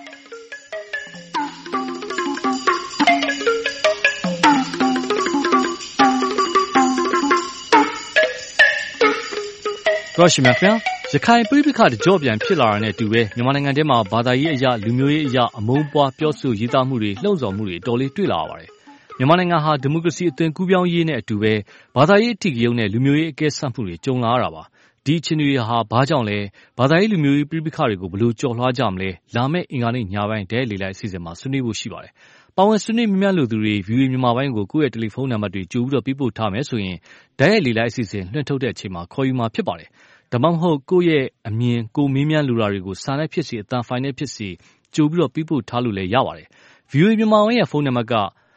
ရရှိမြခင်ရခိုင်ပြည်ပခါတကြော့ပြန်ဖြစ်လာတာနဲ့တူပဲမြန်မာနိုင်ငံထဲမှာဘာသာရေးအရာလူမျိုးရေးအရာအမုန်းပွားပြောဆိုရေးသားမှုတွေလှုံ့ဆော်မှုတွေတော်လေးတွေ့လာရပါတယ်မြန်မာနိုင်ငံဟာဒီမိုကရေစီအသွင်ကူးပြောင်းရေးနဲ့အတူပဲဘာသာရေးအထီးကယုံနဲ့လူမျိုးရေးအကဲဆတ်မှုတွေကြုံလာရတာပါဒီအခြေအနေတွေဟာဘာကြောင့်လဲဘာသာရေးလူမျိုးရေးပြည်ပခါတွေကိုဘယ်လိုကြော်လွှားကြမလဲလာမယ့်အင်္ဂါနေ့ညပိုင်းတဲလေလိုက်အစီအစဉ်မှာဆွေးနွေးဖို့ရှိပါတယ်ပါဝင်ဆွေးနွေးမြတ်လို့သူတွေ view မြန်မာပိုင်းကိုကိုယ့်ရဲ့တယ်လီဖုန်းနံပါတ်တွေကြိုပြီးတော့ပြပို့ထားမယ်ဆိုရင်ဓာတ်ရိုက်လေလိုက်အစီအစဉ်လွှင့်ထုတ်တဲ့အချိန်မှာခေါ်ယူမှာဖြစ်ပါတယ်ဒါမှမဟုတ်ကိုယ့်ရဲ့အမြင်ကိုမေးမြန်းလိုတာတွေကိုစာနဲ့ဖြစ်စီအတန်ဖိုင်နဲ့ဖြစ်စီကြိုပြီးတော့ပြပို့ထားလို့လည်းရပါတယ် view မြန်မာပိုင်းရဲ့ဖုန်းနံပါတ်က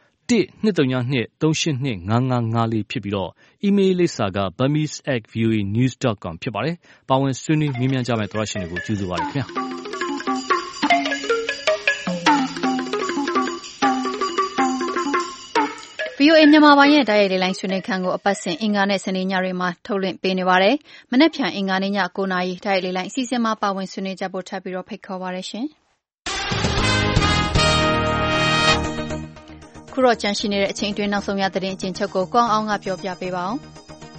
12325882554ဖြစ်ပြီးတော့ email လိပ်စာက burmese@voanews.com ဖြစ်ပါတယ်။ပါဝင်ဆွေးနွေးမြင်းမြန်းကြမယ့်သရရှင်တွေကိုကျေးဇူးပါခင်ဗျာ။ VOA မြန်မာပိုင်းရဲ့တိုက်ရိုက်လေလိုင်းဆွေးနွေးခန်းကိုအပတ်စဉ်အင်္ဂါနဲ့စနေညတွေမှာထုတ်လွှင့်ပေးနေပါတယ်။မနက်ဖြန်အင်္ဂါနေ့ည9:00နာရီတိုက်ရိုက်လေလိုင်းအစီအစဉ်မှာပါဝင်ဆွေးနွေးကြဖို့ထပ်ပြီးတော့ဖိတ်ခေါ်ပါရရှင်။ခုတော့ကြန့်ရှိနေတဲ့အချိန်အတွင်းနောက်ဆုံးရသတင်းအကျဉ်းချုပ်ကိုကောင်းအောင်ကပြောပြပေးပါအောင်။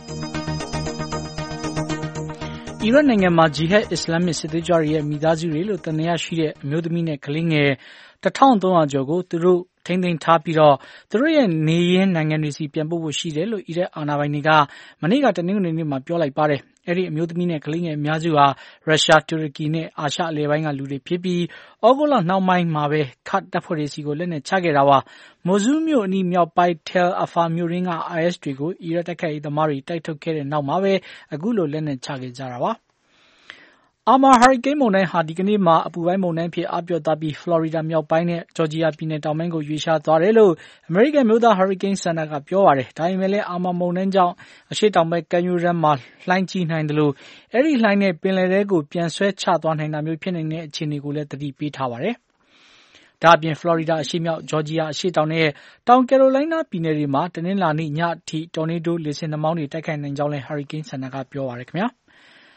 အီရတ်နိုင်ငံမှာဂျီဟက်အစ္စလာမစ်စစ်သွေးကြွတွေရဲ့မိသားစုတွေလို့တန်တရားရှိတဲ့အမျိုးသမီးနဲ့ကလေးငယ်1300ကျော်ကိုသူတို့ထိန်းသိမ်းထားပြီးတော့သူတို့ရဲ့နေရင်းနိုင်ငံတွေစီပြန်ပို့ဖို့ရှိတယ်လို့အီရတ်အာဏာပိုင်တွေကမနေ့ကတနင်္ဂနွေနေ့မှာပြောလိုက်ပါတယ်။အဲ့ဒီအမျိုးသမီးနဲ့ကလေးငယ်အများစုဟာရုရှားတူရကီနဲ့အာရှအလယ်ပိုင်းကလူတွေဖြစ်ပြီးဩဂုတ်လနှောင်းပိုင်းမှာပဲခတ်တပ်ဖွဲ့တွေစီကိုလက်နက်ချခဲ့တာပါ။မိုဇူးမြို့အနီးမြောက်ပိုင်း Tel Afar မြို့ရင်းက IS တွေကိုအီရတ်တိုက်ခိုက်ရေးသမားတွေတိုက်ထုတ်ခဲ့တဲ့နောက်မှာပဲအခုလိုလက်နက်ချခဲ့ကြတာပါ။အာမာဟာရီကိန်းမုန်တိုင်းဟာဒီကနေ့မှာအပူပိုင်းမုန်တိုင်းဖြစ်အပျော့သွားပြီးဖလော်ရီဒါမြောက်ပိုင်းနဲ့ဂျော်ဂျီယာပြည်နယ်တောင်ပိုင်းကိုရွေ့လျားသွားတယ်လို့အမေရိကန်မြို့သားဟာရီကိန်းစင်တာကပြောပါတယ်။ဒါပေမဲ့လည်းအာမာမုန်တိုင်းကြောင့်အရှေ့တောင်ဘက်ကမ်းရိုးတန်းမှာလှိုင်းကြီးနိုင်တယ်လို့အဲ့ဒီလှိုင်းနဲ့ပင်လယ်ထဲကိုပြန်ဆွဲချသွားနိုင်တာမျိုးဖြစ်နေတဲ့အခြေအနေကိုလည်းသတိပေးထားပါတယ်။ဒါအပြင်ဖလော်ရီဒါအရှေ့မြောက်ဂျော်ဂျီယာအရှေ့တောင်နဲ့တောင်ကယ်ရိုလိုင်းနားပြည်နယ်တွေမှာတနင်္လာနေ့ညအထိတော်နေဒိုလေဆင်နှာမောင်းတွေတိုက်ခိုက်နိုင်ကြောင်းလည်းဟာရီကိန်းစင်တာကပြောပါတယ်ခင်ဗျာ။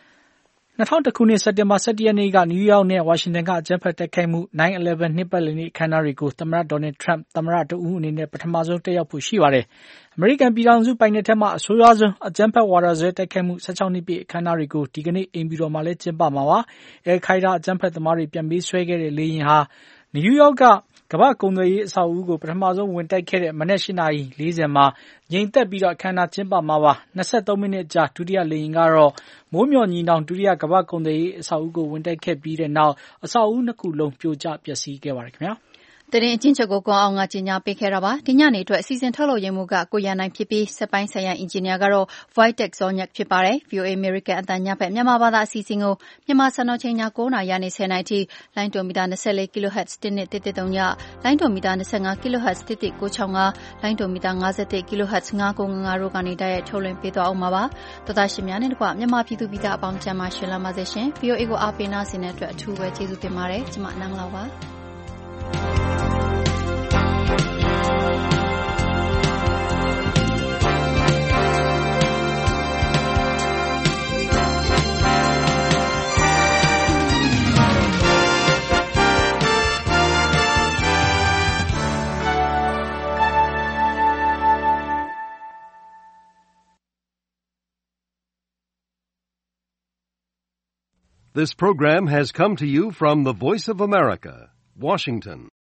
2001ခုနှစ်စက်တင်ဘာ17ရက်နေ့ကနယူးယောက်နဲ့ဝါရှင်တန်ကအကြမ်းဖက်တိုက်ခိုက်မှု 9/11 နှစ်ပတ်လည်နေ့အခမ်းအနားတွေကိုသမ္မတဒေါ်နယ်ထရန့်သမ္မတတဦးအနေနဲ့ပထမဆုံးတက်ရောက်ဖို့ရှိပါတယ်။အမေရိကန်ပြည်ထောင်စုပိုင်နယ်ထက်မှအဆိုးရွားဆုံးအကြမ်းဖက်ဝါဒစွဲတိုက်ခိုက်မှု16နှစ်ပြည့်အခမ်းအနားတွေကိုဒီကနေ့အိမ်ဖြူတော်မှာလည်းကျင်းပမှာပါ။အယ်ခိုင်ဒါအကြမ်းဖက်သမားတွေပြန်ပေးဆွဲခဲ့တဲ့လေယာဉ်ဟာနယူးယောက်ကကမ္ဘာ့ကုန်သွယ်ရေးအဆောက်အဦကိုပထမဆုံးဝင်တိုက်ခဲ့တဲ့မနက်8:40မှာငြိမ်သက်ပြီးတော့အခမ်းအနားကျင်းပမှာပါ23မိနစ်ကြာဒုတိယလေယာဉ်ကတော့မိုးမျှော်ညီနောင်ဒုတိယကမ္ဘာ့ကုန်သွယ်ရေးအဆောက်အဦကိုဝင်တိုက်ခဲ့ပြီးတဲ့နောက်အဆောက်အဦနှစ်ခုလုံးပြိုကျပျက်စီးခဲ့ပါတယ်ခင်ဗျာသတင်းအချင်းချုပ်ကိုကောင်းအောင်ကကြီးညာပေးခဲ့တာပါဒီညနေအတွက်အစီအစဉ်ထုတ်လုပ်ရမှုကကိုရန်နိုင်ဖြစ်ပြီးစက်ပိုင်းဆိုင်ရာအင်ဂျင်နီယာကတော့ Voitech Zorniak ဖြစ်ပါတယ် VOA American အတန်ညဘက်မြန်မာဘာသာအစီအစဉ်ကိုမြန်မာစံတော်ချိန်ည9:00နာရီနဲ့10:00နာရီထိလိုင်းတွန်မီတာ24 kHz 1.133ညလိုင်းတွန်မီတာ25 kHz 1.965လိုင်းတွန်မီတာ51 kHz 9.95တို့ကနေတိုက်ရိုက်ထုတ်လွှင့်ပေးသွားအောင်ပါတော်သားရှင်များနဲ့တကွမြန်မာပြည်သူပြည်သားအပေါင်းကျန်းမာရှင်လာပါစေရှင် VOA ကိုအားပေးနာဆင်တဲ့အတွက်အထူးပဲကျေးဇူးတင်ပါတယ်ကျွန်မနန်းလောက်ပါ This program has come to you from the Voice of America, Washington.